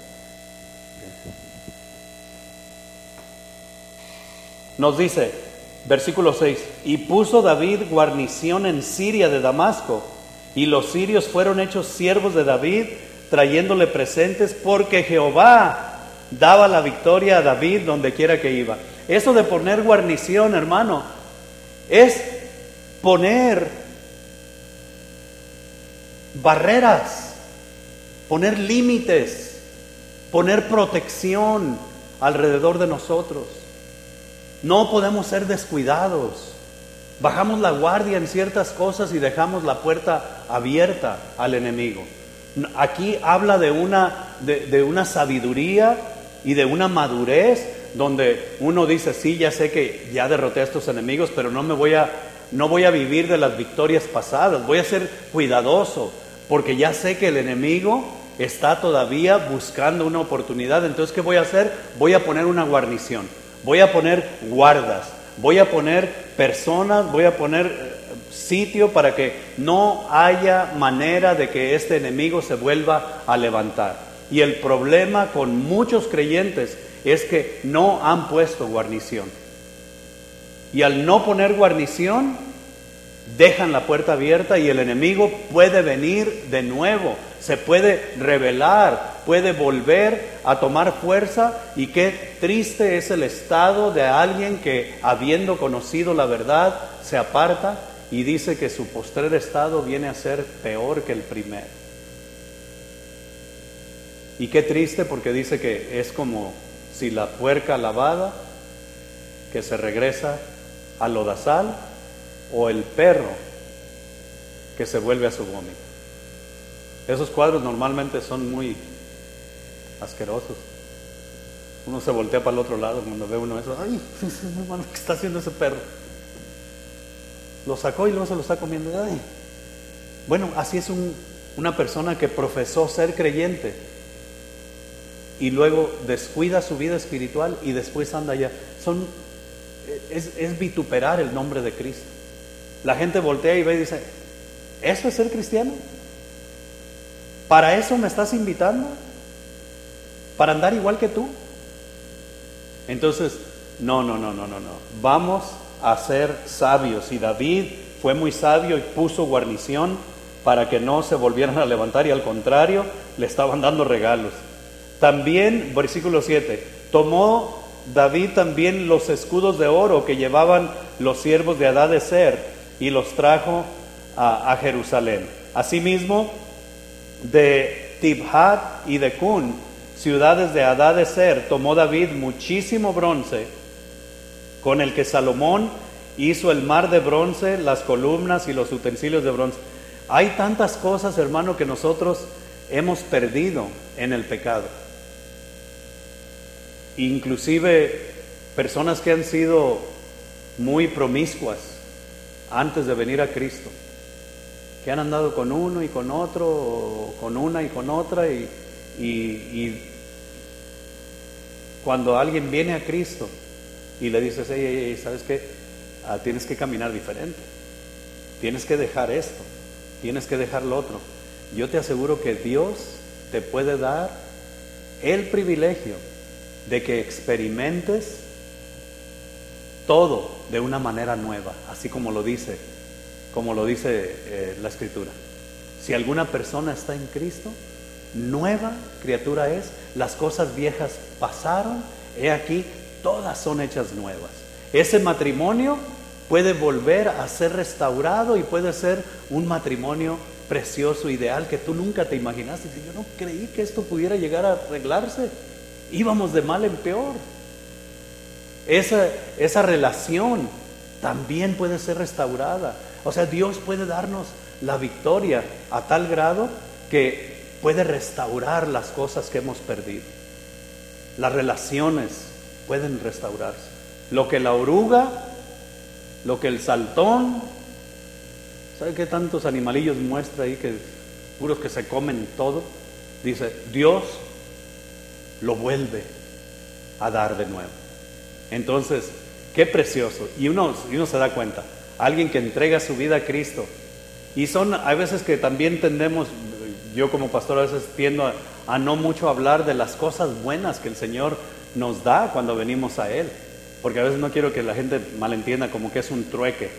Nos dice, versículo seis, y puso David guarnición en Siria de Damasco, y los sirios fueron hechos siervos de David, trayéndole presentes, porque Jehová daba la victoria a David donde quiera que iba. Eso de poner guarnición, hermano, es poner barreras, poner límites, poner protección alrededor de nosotros. No podemos ser descuidados. Bajamos la guardia en ciertas cosas y dejamos la puerta abierta al enemigo. Aquí habla de una, de, de una sabiduría y de una madurez donde uno dice, sí, ya sé que ya derroté a estos enemigos, pero no me voy a, no voy a vivir de las victorias pasadas. Voy a ser cuidadoso porque ya sé que el enemigo está todavía buscando una oportunidad. Entonces, ¿qué voy a hacer? Voy a poner una guarnición. Voy a poner guardas, voy a poner personas, voy a poner sitio para que no haya manera de que este enemigo se vuelva a levantar. Y el problema con muchos creyentes es que no han puesto guarnición. Y al no poner guarnición, dejan la puerta abierta y el enemigo puede venir de nuevo, se puede rebelar, puede volver a tomar fuerza. Y qué triste es el estado de alguien que, habiendo conocido la verdad, se aparta y dice que su postrer estado viene a ser peor que el primero. Y qué triste, porque dice que es como si la puerca lavada que se regresa al lodazal, o el perro que se vuelve a su vómito. Esos cuadros normalmente son muy asquerosos. Uno se voltea para el otro lado cuando ve uno eso. Ay, hermano, ¿qué está haciendo ese perro? Lo sacó y luego se lo está comiendo. Ay. Bueno, así es un, una persona que profesó ser creyente y luego descuida su vida espiritual y después anda allá. Son, es, es vituperar el nombre de Cristo. La gente voltea y ve y dice, ¿eso es ser cristiano? ¿Para eso me estás invitando? ¿Para andar igual que tú? Entonces, no, no, no, no, no, no. Vamos a ser sabios. Y David fue muy sabio y puso guarnición para que no se volvieran a levantar, y al contrario, le estaban dando regalos. También, versículo siete, tomó David también los escudos de oro que llevaban los siervos de Hadadezer y los trajo a, a Jerusalén. Asimismo, de Tibhat y de Cun, ciudades de Hadadezer, tomó David muchísimo bronce, con el que Salomón hizo el mar de bronce, las columnas y los utensilios de bronce. Hay tantas cosas, hermano, que nosotros hemos perdido en el pecado. Inclusive personas que han sido muy promiscuas antes de venir a Cristo, que han andado con uno y con otro, o con una y con otra, y, y, y cuando alguien viene a Cristo y le dices, hey, hey, hey, ¿sabes qué? Ah, tienes que caminar diferente, tienes que dejar esto, tienes que dejar lo otro. Yo te aseguro que Dios te puede dar el privilegio de que experimentes todo de una manera nueva, así como lo dice, como lo dice eh, la Escritura. Si alguna persona está en Cristo, nueva criatura es, las cosas viejas pasaron, he aquí, todas son hechas nuevas. Ese matrimonio puede volver a ser restaurado y puede ser un matrimonio precioso, ideal, que tú nunca te imaginaste. Y yo no creí que esto pudiera llegar a arreglarse. Íbamos de mal en peor. Esa, esa relación también puede ser restaurada. O sea, Dios puede darnos la victoria a tal grado que puede restaurar las cosas que hemos perdido. Las relaciones pueden restaurarse. Lo que la oruga, lo que el saltón, ¿sabe qué tantos animalillos muestra ahí que puros que se comen todo? Dice, Dios lo vuelve a dar de nuevo. Entonces, qué precioso. Y uno, y uno se da cuenta, alguien que entrega su vida a Cristo Y son, hay veces que también tendemos, yo como pastor a veces tiendo a, a no mucho hablar de las cosas buenas que el Señor nos da cuando venimos a Él. Porque a veces no quiero que la gente malentienda como que es un trueque.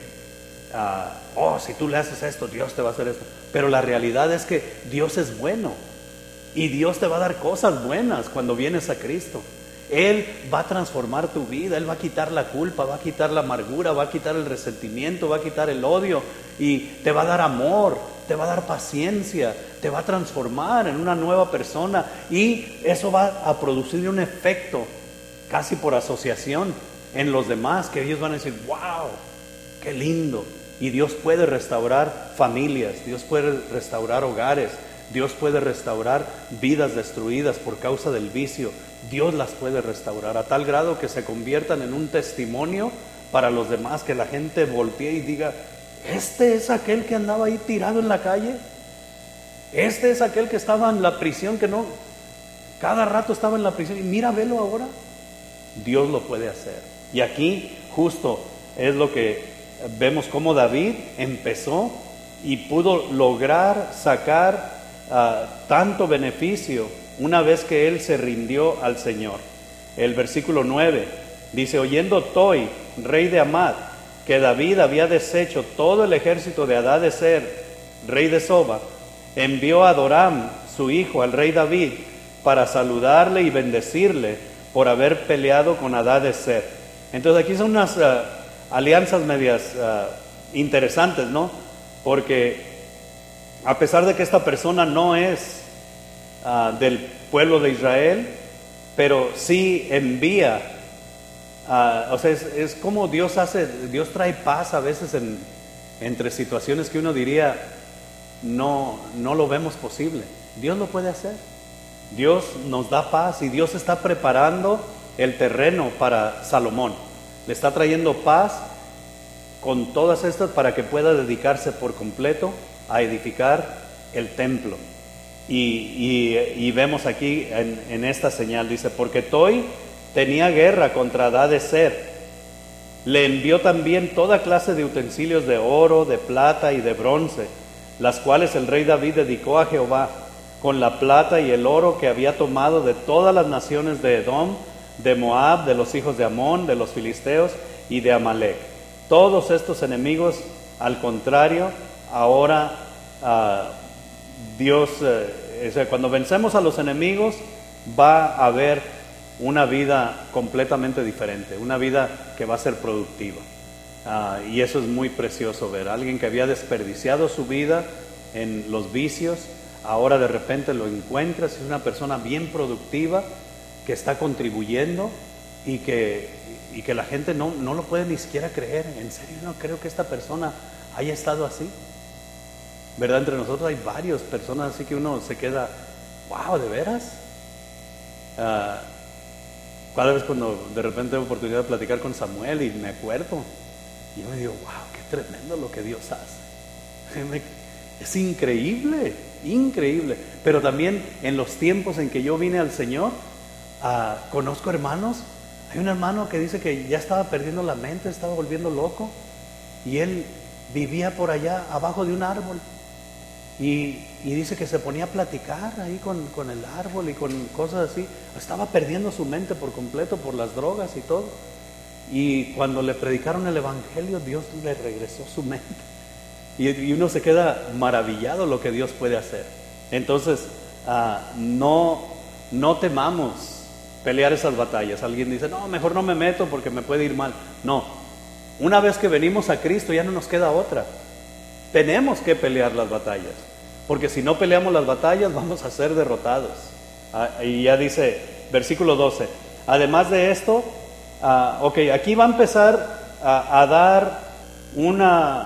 Uh, oh, si tú le haces esto, Dios te va a hacer esto. Pero la realidad es que Dios es bueno. Y Dios te va a dar cosas buenas cuando vienes a Cristo. Él va a transformar tu vida, Él va a quitar la culpa, va a quitar la amargura, va a quitar el resentimiento, va a quitar el odio y te va a dar amor, te va a dar paciencia, te va a transformar en una nueva persona y eso va a producir un efecto casi por asociación en los demás, que ellos van a decir, wow, qué lindo. Y Dios puede restaurar familias, Dios puede restaurar hogares, Dios puede restaurar vidas destruidas por causa del vicio. Dios las puede restaurar a tal grado que se conviertan en un testimonio para los demás, que la gente voltee y diga, este es aquel que andaba ahí tirado en la calle, este es aquel que estaba en la prisión, que no, cada rato estaba en la prisión y mira, velo ahora. Dios lo puede hacer. Y aquí justo es lo que vemos, cómo David empezó y pudo lograr sacar uh, tanto beneficio una vez que él se rindió al Señor. El versículo nueve dice, oyendo Toi, rey de Amad, que David había deshecho todo el ejército de Hadadezer, rey de Soba, envió a Adoram, su hijo, al rey David, para saludarle y bendecirle por haber peleado con Hadadezer. Entonces aquí son unas uh, alianzas medias uh, interesantes, ¿no? Porque a pesar de que esta persona no es Uh, del pueblo de Israel, pero sí envía, uh, o sea, es, es como Dios hace, Dios trae paz a veces en, entre situaciones que uno diría, no, no lo vemos posible. Dios lo puede hacer. Dios nos da paz y Dios está preparando el terreno para Salomón. Le está trayendo paz con todas estas para que pueda dedicarse por completo a edificar el templo. Y, y, y vemos aquí en, en esta señal, dice, porque Toi tenía guerra contra Hadadezer, le envió también toda clase de utensilios de oro, de plata y de bronce, las cuales el rey David dedicó a Jehová, con la plata y el oro que había tomado de todas las naciones de Edom, de Moab, de los hijos de Amón, de los filisteos y de Amalek. Todos estos enemigos, al contrario, ahora uh, Dios, eh, o sea, cuando vencemos a los enemigos, va a haber una vida completamente diferente, una vida que va a ser productiva. Uh, y eso es muy precioso ver. Alguien que había desperdiciado su vida en los vicios, ahora de repente lo encuentras, es una persona bien productiva, que está contribuyendo y que, y que la gente no, no lo puede ni siquiera creer. En serio, no creo que esta persona haya estado así. ¿Verdad? Entre nosotros hay varias personas así que uno se queda, wow, ¿de veras? Uh, cada vez cuando de repente tengo oportunidad de platicar con Samuel y me acuerdo, y yo me digo, wow, qué tremendo lo que Dios hace. Es increíble, increíble. Pero también en los tiempos en que yo vine al Señor, uh, conozco hermanos. Hay un hermano que dice que ya estaba perdiendo la mente, estaba volviendo loco, y él vivía por allá abajo de un árbol. Y, y dice que se ponía a platicar ahí con, con el árbol y con cosas así. Estaba perdiendo su mente por completo por las drogas y todo. Y cuando le predicaron el evangelio, Dios le regresó su mente. Y, y uno se queda maravillado lo que Dios puede hacer. Entonces, uh, no, no temamos pelear esas batallas. Alguien dice, no, mejor no me meto porque me puede ir mal. No, una vez que venimos a Cristo ya no nos queda otra. Tenemos que pelear las batallas, porque si no peleamos las batallas vamos a ser derrotados. Ah, y ya dice, versículo doce, además de esto, ah, ok, aquí va a empezar a, a dar una,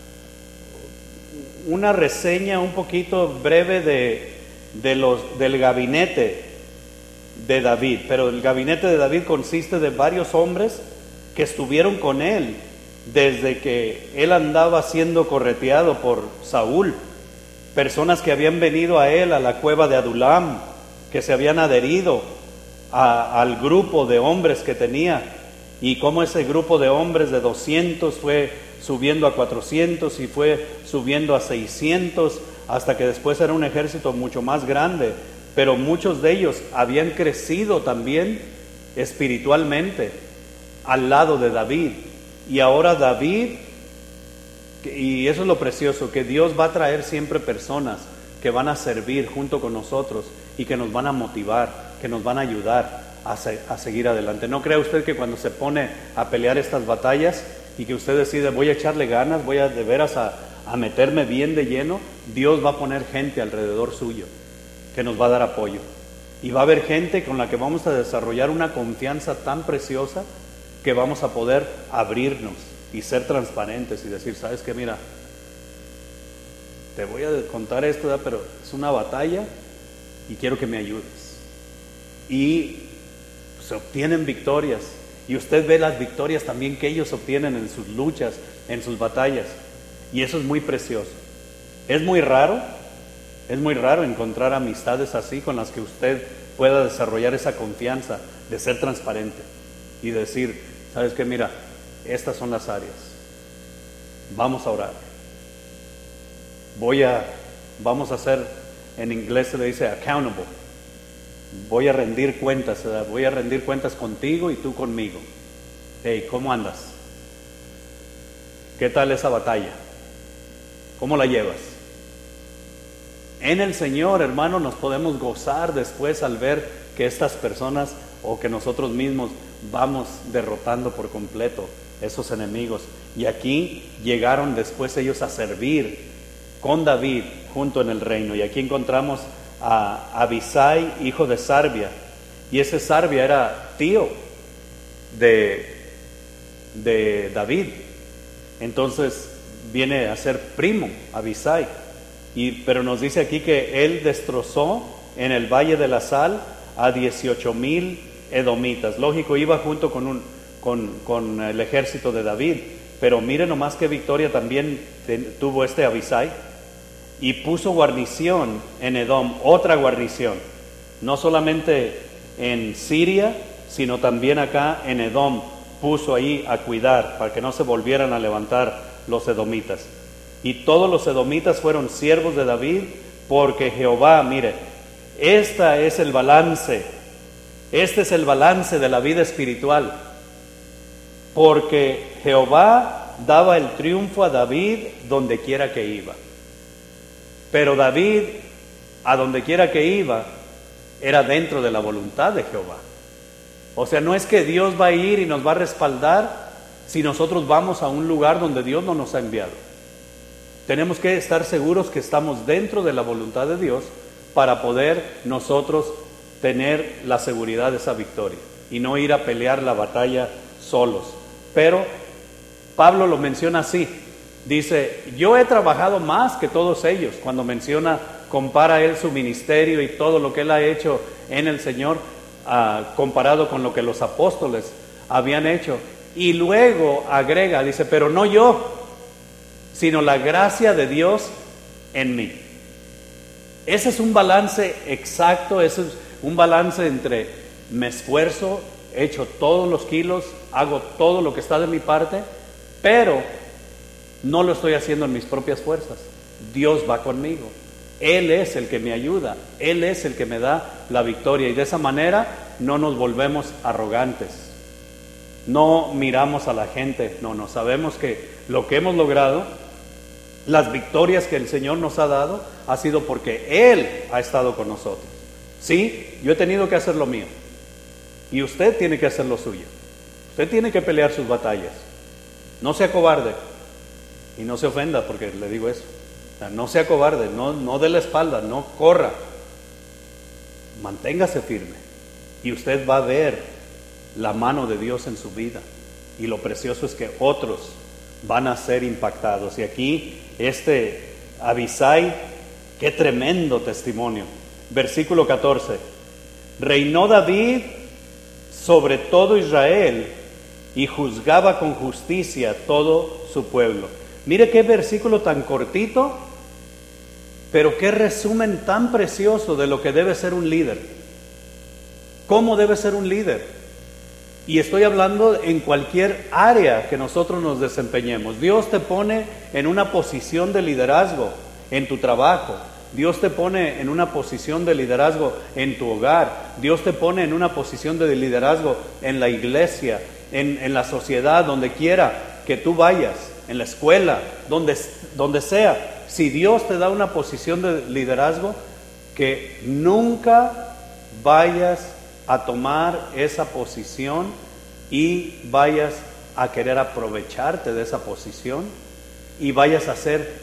una reseña un poquito breve de, de los, del gabinete de David, pero el gabinete de David consiste de varios hombres que estuvieron con él desde que él andaba siendo correteado por Saúl, personas que habían venido a él a la cueva de Adulam, que se habían adherido a, al grupo de hombres que tenía, y cómo ese grupo de hombres de doscientos fue subiendo a cuatrocientos y fue subiendo a seiscientos, hasta que después era un ejército mucho más grande. Pero muchos de ellos habían crecido también espiritualmente al lado de David. Y ahora David, y eso es lo precioso, que Dios va a traer siempre personas que van a servir junto con nosotros y que nos van a motivar, que nos van a ayudar a, se, a seguir adelante. ¿No cree usted que cuando se pone a pelear estas batallas y que usted decide voy a echarle ganas, voy a de veras a, a meterme bien de lleno, Dios va a poner gente alrededor suyo que nos va a dar apoyo? Y va a haber gente con la que vamos a desarrollar una confianza tan preciosa que vamos a poder abrirnos y ser transparentes y decir, ¿sabes qué? Mira, te voy a contar esto, ¿verdad? Pero es una batalla y quiero que me ayudes. Y se obtienen victorias. Y usted ve las victorias también que ellos obtienen en sus luchas, en sus batallas. Y eso es muy precioso. Es muy raro, es muy raro encontrar amistades así con las que usted pueda desarrollar esa confianza de ser transparente y decir, ¿sabes qué? Mira, estas son las áreas. Vamos a orar. Voy a, vamos a hacer, en inglés se le dice accountable. Voy a rendir cuentas, ¿verdad? Voy a rendir cuentas contigo y tú conmigo. Hey, ¿cómo andas? ¿Qué tal esa batalla? ¿Cómo la llevas? En el Señor, hermano, nos podemos gozar después al ver que estas personas o que nosotros mismos vamos derrotando por completo esos enemigos. Y aquí llegaron después ellos a servir con David junto en el reino. Y aquí encontramos a Abisai, hijo de Sarbia. Y ese Sarbia era tío de, de David. Entonces viene a ser primo, Abisai. Y, pero nos dice aquí que él destrozó en el Valle de la Sal a dieciocho mil edomitas. Lógico, iba junto con, un, con, con el ejército de David. Pero mire nomás qué victoria también tuvo este Abisai. Y puso guarnición en Edom, otra guarnición. No solamente en Siria, sino también acá en Edom. Puso ahí a cuidar para que no se volvieran a levantar los edomitas. Y todos los edomitas fueron siervos de David, porque Jehová, mire, este es el balance, este es el balance de la vida espiritual, porque Jehová daba el triunfo a David donde quiera que iba. Pero David, a donde quiera que iba, era dentro de la voluntad de Jehová. O sea, no es que Dios va a ir y nos va a respaldar si nosotros vamos a un lugar donde Dios no nos ha enviado. Tenemos que estar seguros que estamos dentro de la voluntad de Dios para poder nosotros tener la seguridad de esa victoria y no ir a pelear la batalla solos. Pero Pablo lo menciona así. Dice, yo he trabajado más que todos ellos. Cuando menciona, compara él su ministerio y todo lo que él ha hecho en el Señor, uh, comparado con lo que los apóstoles habían hecho. Y luego agrega, dice, pero no yo, sino la gracia de Dios en mí. Ese es un balance exacto, ese es un balance entre me esfuerzo, echo todos los kilos, hago todo lo que está de mi parte, pero no lo estoy haciendo en mis propias fuerzas. Dios va conmigo. Él es el que me ayuda. Él es el que me da la victoria. Y de esa manera no nos volvemos arrogantes. No miramos a la gente. No, no. Sabemos que lo que hemos logrado, las victorias que el Señor nos ha dado, ha sido porque Él ha estado con nosotros. Sí, yo he tenido que hacer lo mío. Y usted tiene que hacer lo suyo. Usted tiene que pelear sus batallas. No sea cobarde. Y no se ofenda porque le digo eso. O sea, no sea cobarde, no, no dé la espalda, no corra. Manténgase firme. Y usted va a ver la mano de Dios en su vida. Y lo precioso es que otros van a ser impactados. Y aquí este Abisai, qué tremendo testimonio. Versículo catorce. Reinó David sobre todo Israel y juzgaba con justicia todo su pueblo. Mire qué versículo tan cortito, pero qué resumen tan precioso de lo que debe ser un líder. ¿Cómo debe ser un líder? Y estoy hablando en cualquier área que nosotros nos desempeñemos. Dios te pone en una posición de liderazgo en tu trabajo. Dios te pone en una posición de liderazgo en tu hogar. Dios te pone en una posición de liderazgo en la iglesia, en, en la sociedad, donde quiera que tú vayas, en la escuela, donde, donde sea. Si Dios te da una posición de liderazgo, que nunca vayas a tomar esa posición y vayas a querer aprovecharte de esa posición y vayas a ser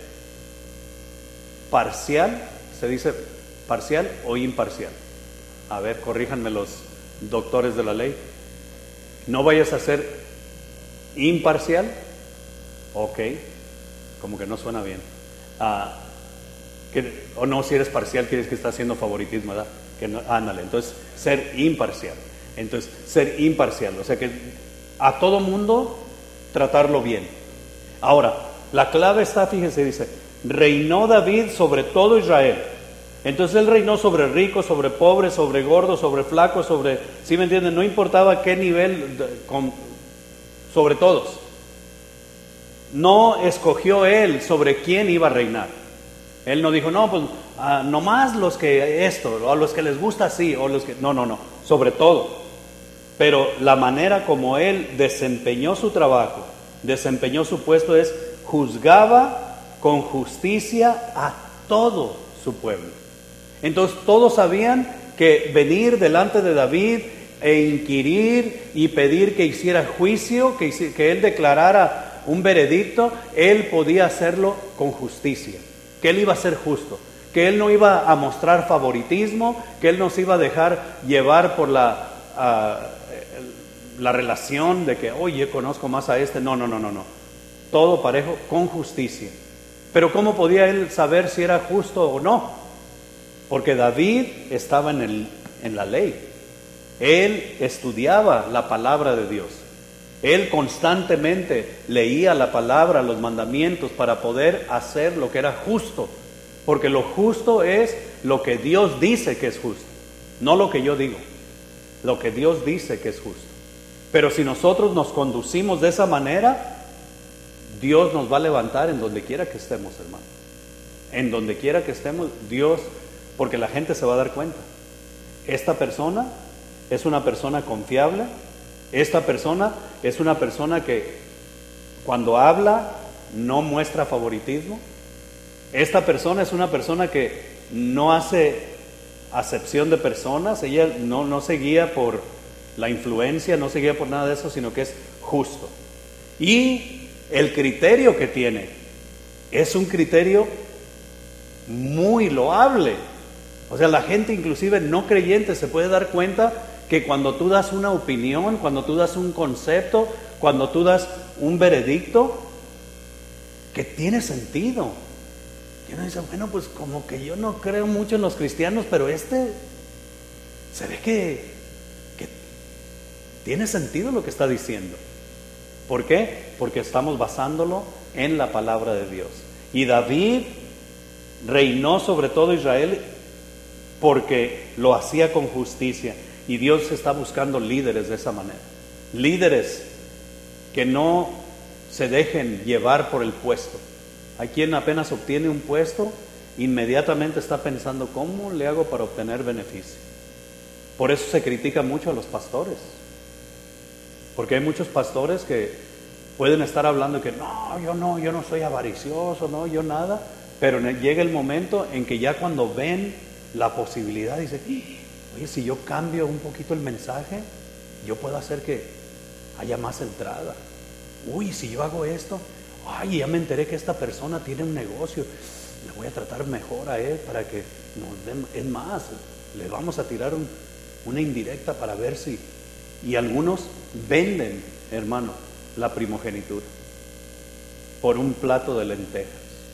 parcial, se dice parcial o imparcial. A ver, corríjanme los doctores de la ley. No vayas a ser imparcial. Ok, como que no suena bien. Ah, que, o no, si eres parcial, quieres que estás haciendo favoritismo, ¿verdad? Que no, ándale, entonces ser imparcial. Entonces, ser imparcial, o sea que a todo mundo tratarlo bien. Ahora, la clave está, fíjense, dice, reinó David sobre todo Israel. Entonces él reinó sobre ricos, sobre pobres, sobre gordos, sobre flacos, sobre, ¿sí me entienden? No importaba qué nivel, con, sobre todos. No escogió él sobre quién iba a reinar. Él no dijo, no, pues uh, nomás los que esto, o a los que les gusta así, o los que... No, no, no, sobre todo. Pero la manera como él desempeñó su trabajo, desempeñó su puesto es, juzgaba con justicia a todo su pueblo. Entonces todos sabían que venir delante de David e inquirir y pedir que hiciera juicio, que, que él declarara un veredicto, él podía hacerlo con justicia, que él iba a ser justo, que él no iba a mostrar favoritismo, que él no se iba a dejar llevar por la, uh, la relación de que, oye, conozco más a este. No, no, no, no, no. Todo parejo, con justicia. Pero ¿cómo podía él saber si era justo o no? Porque David estaba en, el, en la ley. Él estudiaba la palabra de Dios. Él constantemente leía la palabra, los mandamientos, para poder hacer lo que era justo. Porque lo justo es lo que Dios dice que es justo, no lo que yo digo, lo que Dios dice que es justo. Pero si nosotros nos conducimos de esa manera, Dios nos va a levantar en donde quiera que estemos, hermano. En donde quiera que estemos, Dios, porque la gente se va a dar cuenta. Esta persona es una persona confiable. Esta persona es una persona que cuando habla no muestra favoritismo. Esta persona es una persona que no hace acepción de personas. Ella no, no se guía por la influencia, no se guía por nada de eso, sino que es justo. Y el criterio que tiene es un criterio muy loable. O sea, la gente inclusive no creyente se puede dar cuenta que cuando tú das una opinión, cuando tú das un concepto, cuando tú das un veredicto, que tiene sentido. Y uno dice, bueno, pues como que yo no creo mucho en los cristianos, pero este se ve que, que tiene sentido lo que está diciendo. ¿Por qué? Porque estamos basándolo en la palabra de Dios. Y David reinó sobre todo Israel porque lo hacía con justicia. Y Dios está buscando líderes de esa manera. Líderes que no se dejen llevar por el puesto. Hay quien apenas obtiene un puesto, inmediatamente está pensando, ¿cómo le hago para obtener beneficio? Por eso se critica mucho a los pastores. Porque hay muchos pastores que pueden estar hablando que no, yo no, yo no soy avaricioso, no, yo nada. Pero llega el momento en que ya cuando ven la posibilidad, dicen, oye, si yo cambio un poquito el mensaje, yo puedo hacer que haya más entrada. Uy, si yo hago esto, ay, ya me enteré que esta persona tiene un negocio, le voy a tratar mejor a él para que nos den, es más, le vamos a tirar un, una indirecta para ver si... Y algunos venden, hermano, la primogenitura por un plato de lentejas.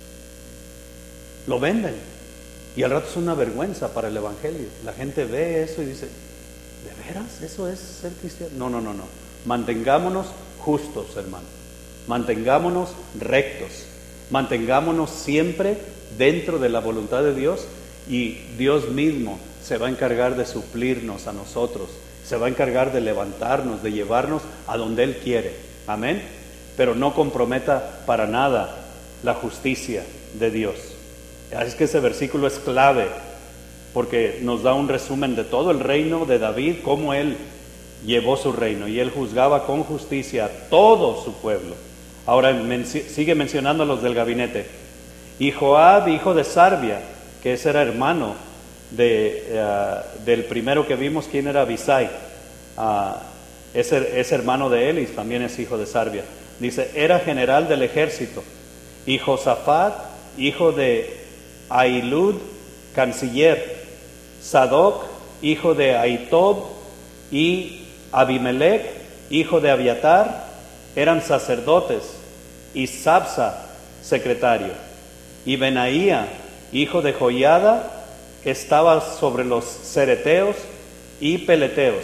Lo venden. Y al rato es una vergüenza para el evangelio. La gente ve eso y dice, ¿de veras eso es ser cristiano? No, no, no, no. Mantengámonos justos, hermano. Mantengámonos rectos. Mantengámonos siempre dentro de la voluntad de Dios, y Dios mismo se va a encargar de suplirnos a nosotros se va a encargar de levantarnos, de llevarnos a donde Él quiere. Amén. Pero no comprometa para nada la justicia de Dios. Es que ese versículo es clave, porque nos da un resumen de todo el reino de David, cómo él llevó su reino, y él juzgaba con justicia a todo su pueblo. Ahora menci- sigue mencionando a los del gabinete. Y Joab, hijo de Sarvia, que ese era hermano de, uh, del primero que vimos, ¿quién era? Abisai. Uh, es, es hermano de él y también es hijo de Sarvia. Dice, era general del ejército. Y Josafat, hijo de Ahilud, canciller. Sadoc, hijo de Ahitob, y Abimelech, hijo de Abiatar, eran sacerdotes. Y Sabsa, secretario. Y Benaía, hijo de Joiada, estaba sobre los cereteos y peleteos.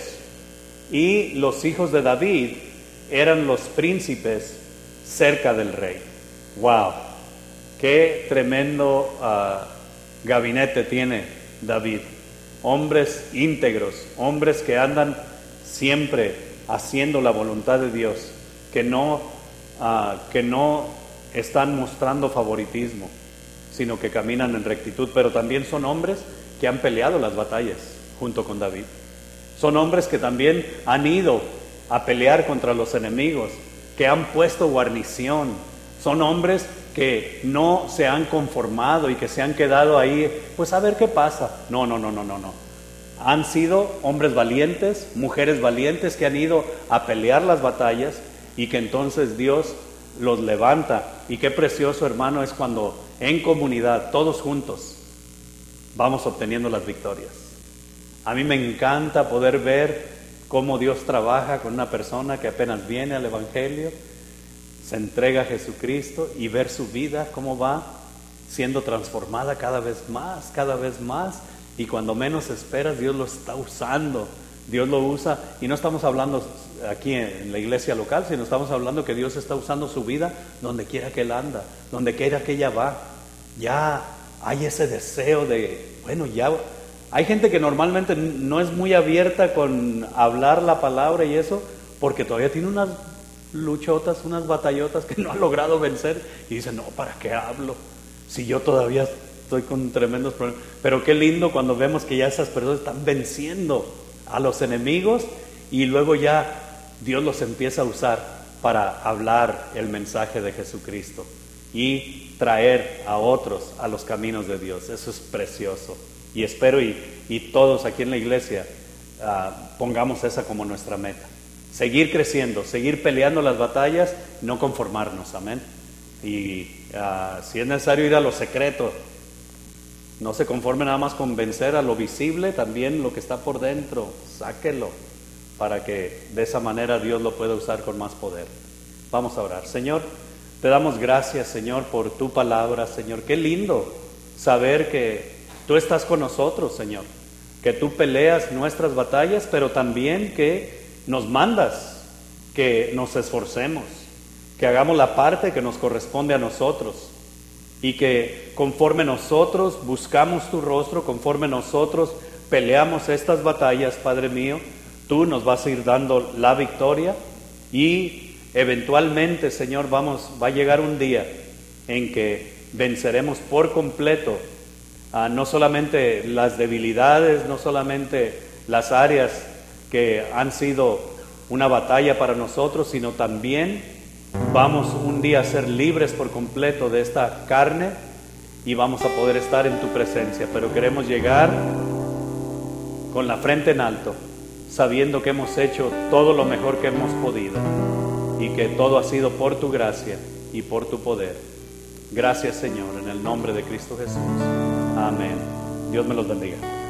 Y los hijos de David eran los príncipes cerca del rey. ¡Wow! ¡Qué tremendo uh, gabinete tiene David! Hombres íntegros, hombres que andan siempre haciendo la voluntad de Dios, que no, uh, que no están mostrando favoritismo, sino que caminan en rectitud. Pero también son hombres que han peleado las batallas junto con David. Son hombres que también han ido a pelear contra los enemigos, que han puesto guarnición. Son hombres que no se han conformado y que se han quedado ahí, pues a ver qué pasa. No, no, no, no, no, no. Han sido hombres valientes, mujeres valientes que han ido a pelear las batallas y que entonces Dios los levanta. Y qué precioso, hermano, es cuando en comunidad, todos juntos, vamos obteniendo las victorias. A mí me encanta poder ver cómo Dios trabaja con una persona que apenas viene al Evangelio, se entrega a Jesucristo, y ver su vida, cómo va siendo transformada cada vez más, cada vez más, y cuando menos esperas, Dios lo está usando. Dios lo usa, y no estamos hablando aquí en la iglesia local, sino estamos hablando que Dios está usando su vida donde quiera que Él anda, donde quiera que ella va. Ya hay ese deseo de, bueno, ya hay gente que normalmente no es muy abierta con hablar la palabra y eso, porque todavía tiene unas luchotas, unas batallotas que no ha logrado vencer, y dice, no, ¿para qué hablo? Si yo todavía estoy con tremendos problemas. Pero qué lindo cuando vemos que ya esas personas están venciendo a los enemigos, y luego ya Dios los empieza a usar para hablar el mensaje de Jesucristo y traer a otros a los caminos de Dios. Eso es precioso, y espero y, y todos aquí en la iglesia uh, pongamos esa como nuestra meta. Seguir creciendo, seguir peleando las batallas, no conformarnos, amén. Y uh, si es necesario ir a lo secreto, no se conforme nada más con vencer a lo visible, también lo que está por dentro, sáquelo, para que de esa manera Dios lo pueda usar con más poder. Vamos a orar. Señor, te damos gracias, Señor, por tu palabra, Señor. Qué lindo saber que tú estás con nosotros, Señor, que tú peleas nuestras batallas, pero también que nos mandas que nos esforcemos, que hagamos la parte que nos corresponde a nosotros, y que conforme nosotros buscamos tu rostro, conforme nosotros peleamos estas batallas, Padre mío, tú nos vas a ir dando la victoria, y eventualmente, Señor, vamos, va a llegar un día en que venceremos por completo uh, no solamente las debilidades, no solamente las áreas que han sido una batalla para nosotros, sino también vamos un día a ser libres por completo de esta carne, y vamos a poder estar en tu presencia. Pero queremos llegar con la frente en alto, sabiendo que hemos hecho todo lo mejor que hemos podido, y que todo ha sido por tu gracia y por tu poder. Gracias, Señor, en el nombre de Cristo Jesús. Amén. Dios me los bendiga.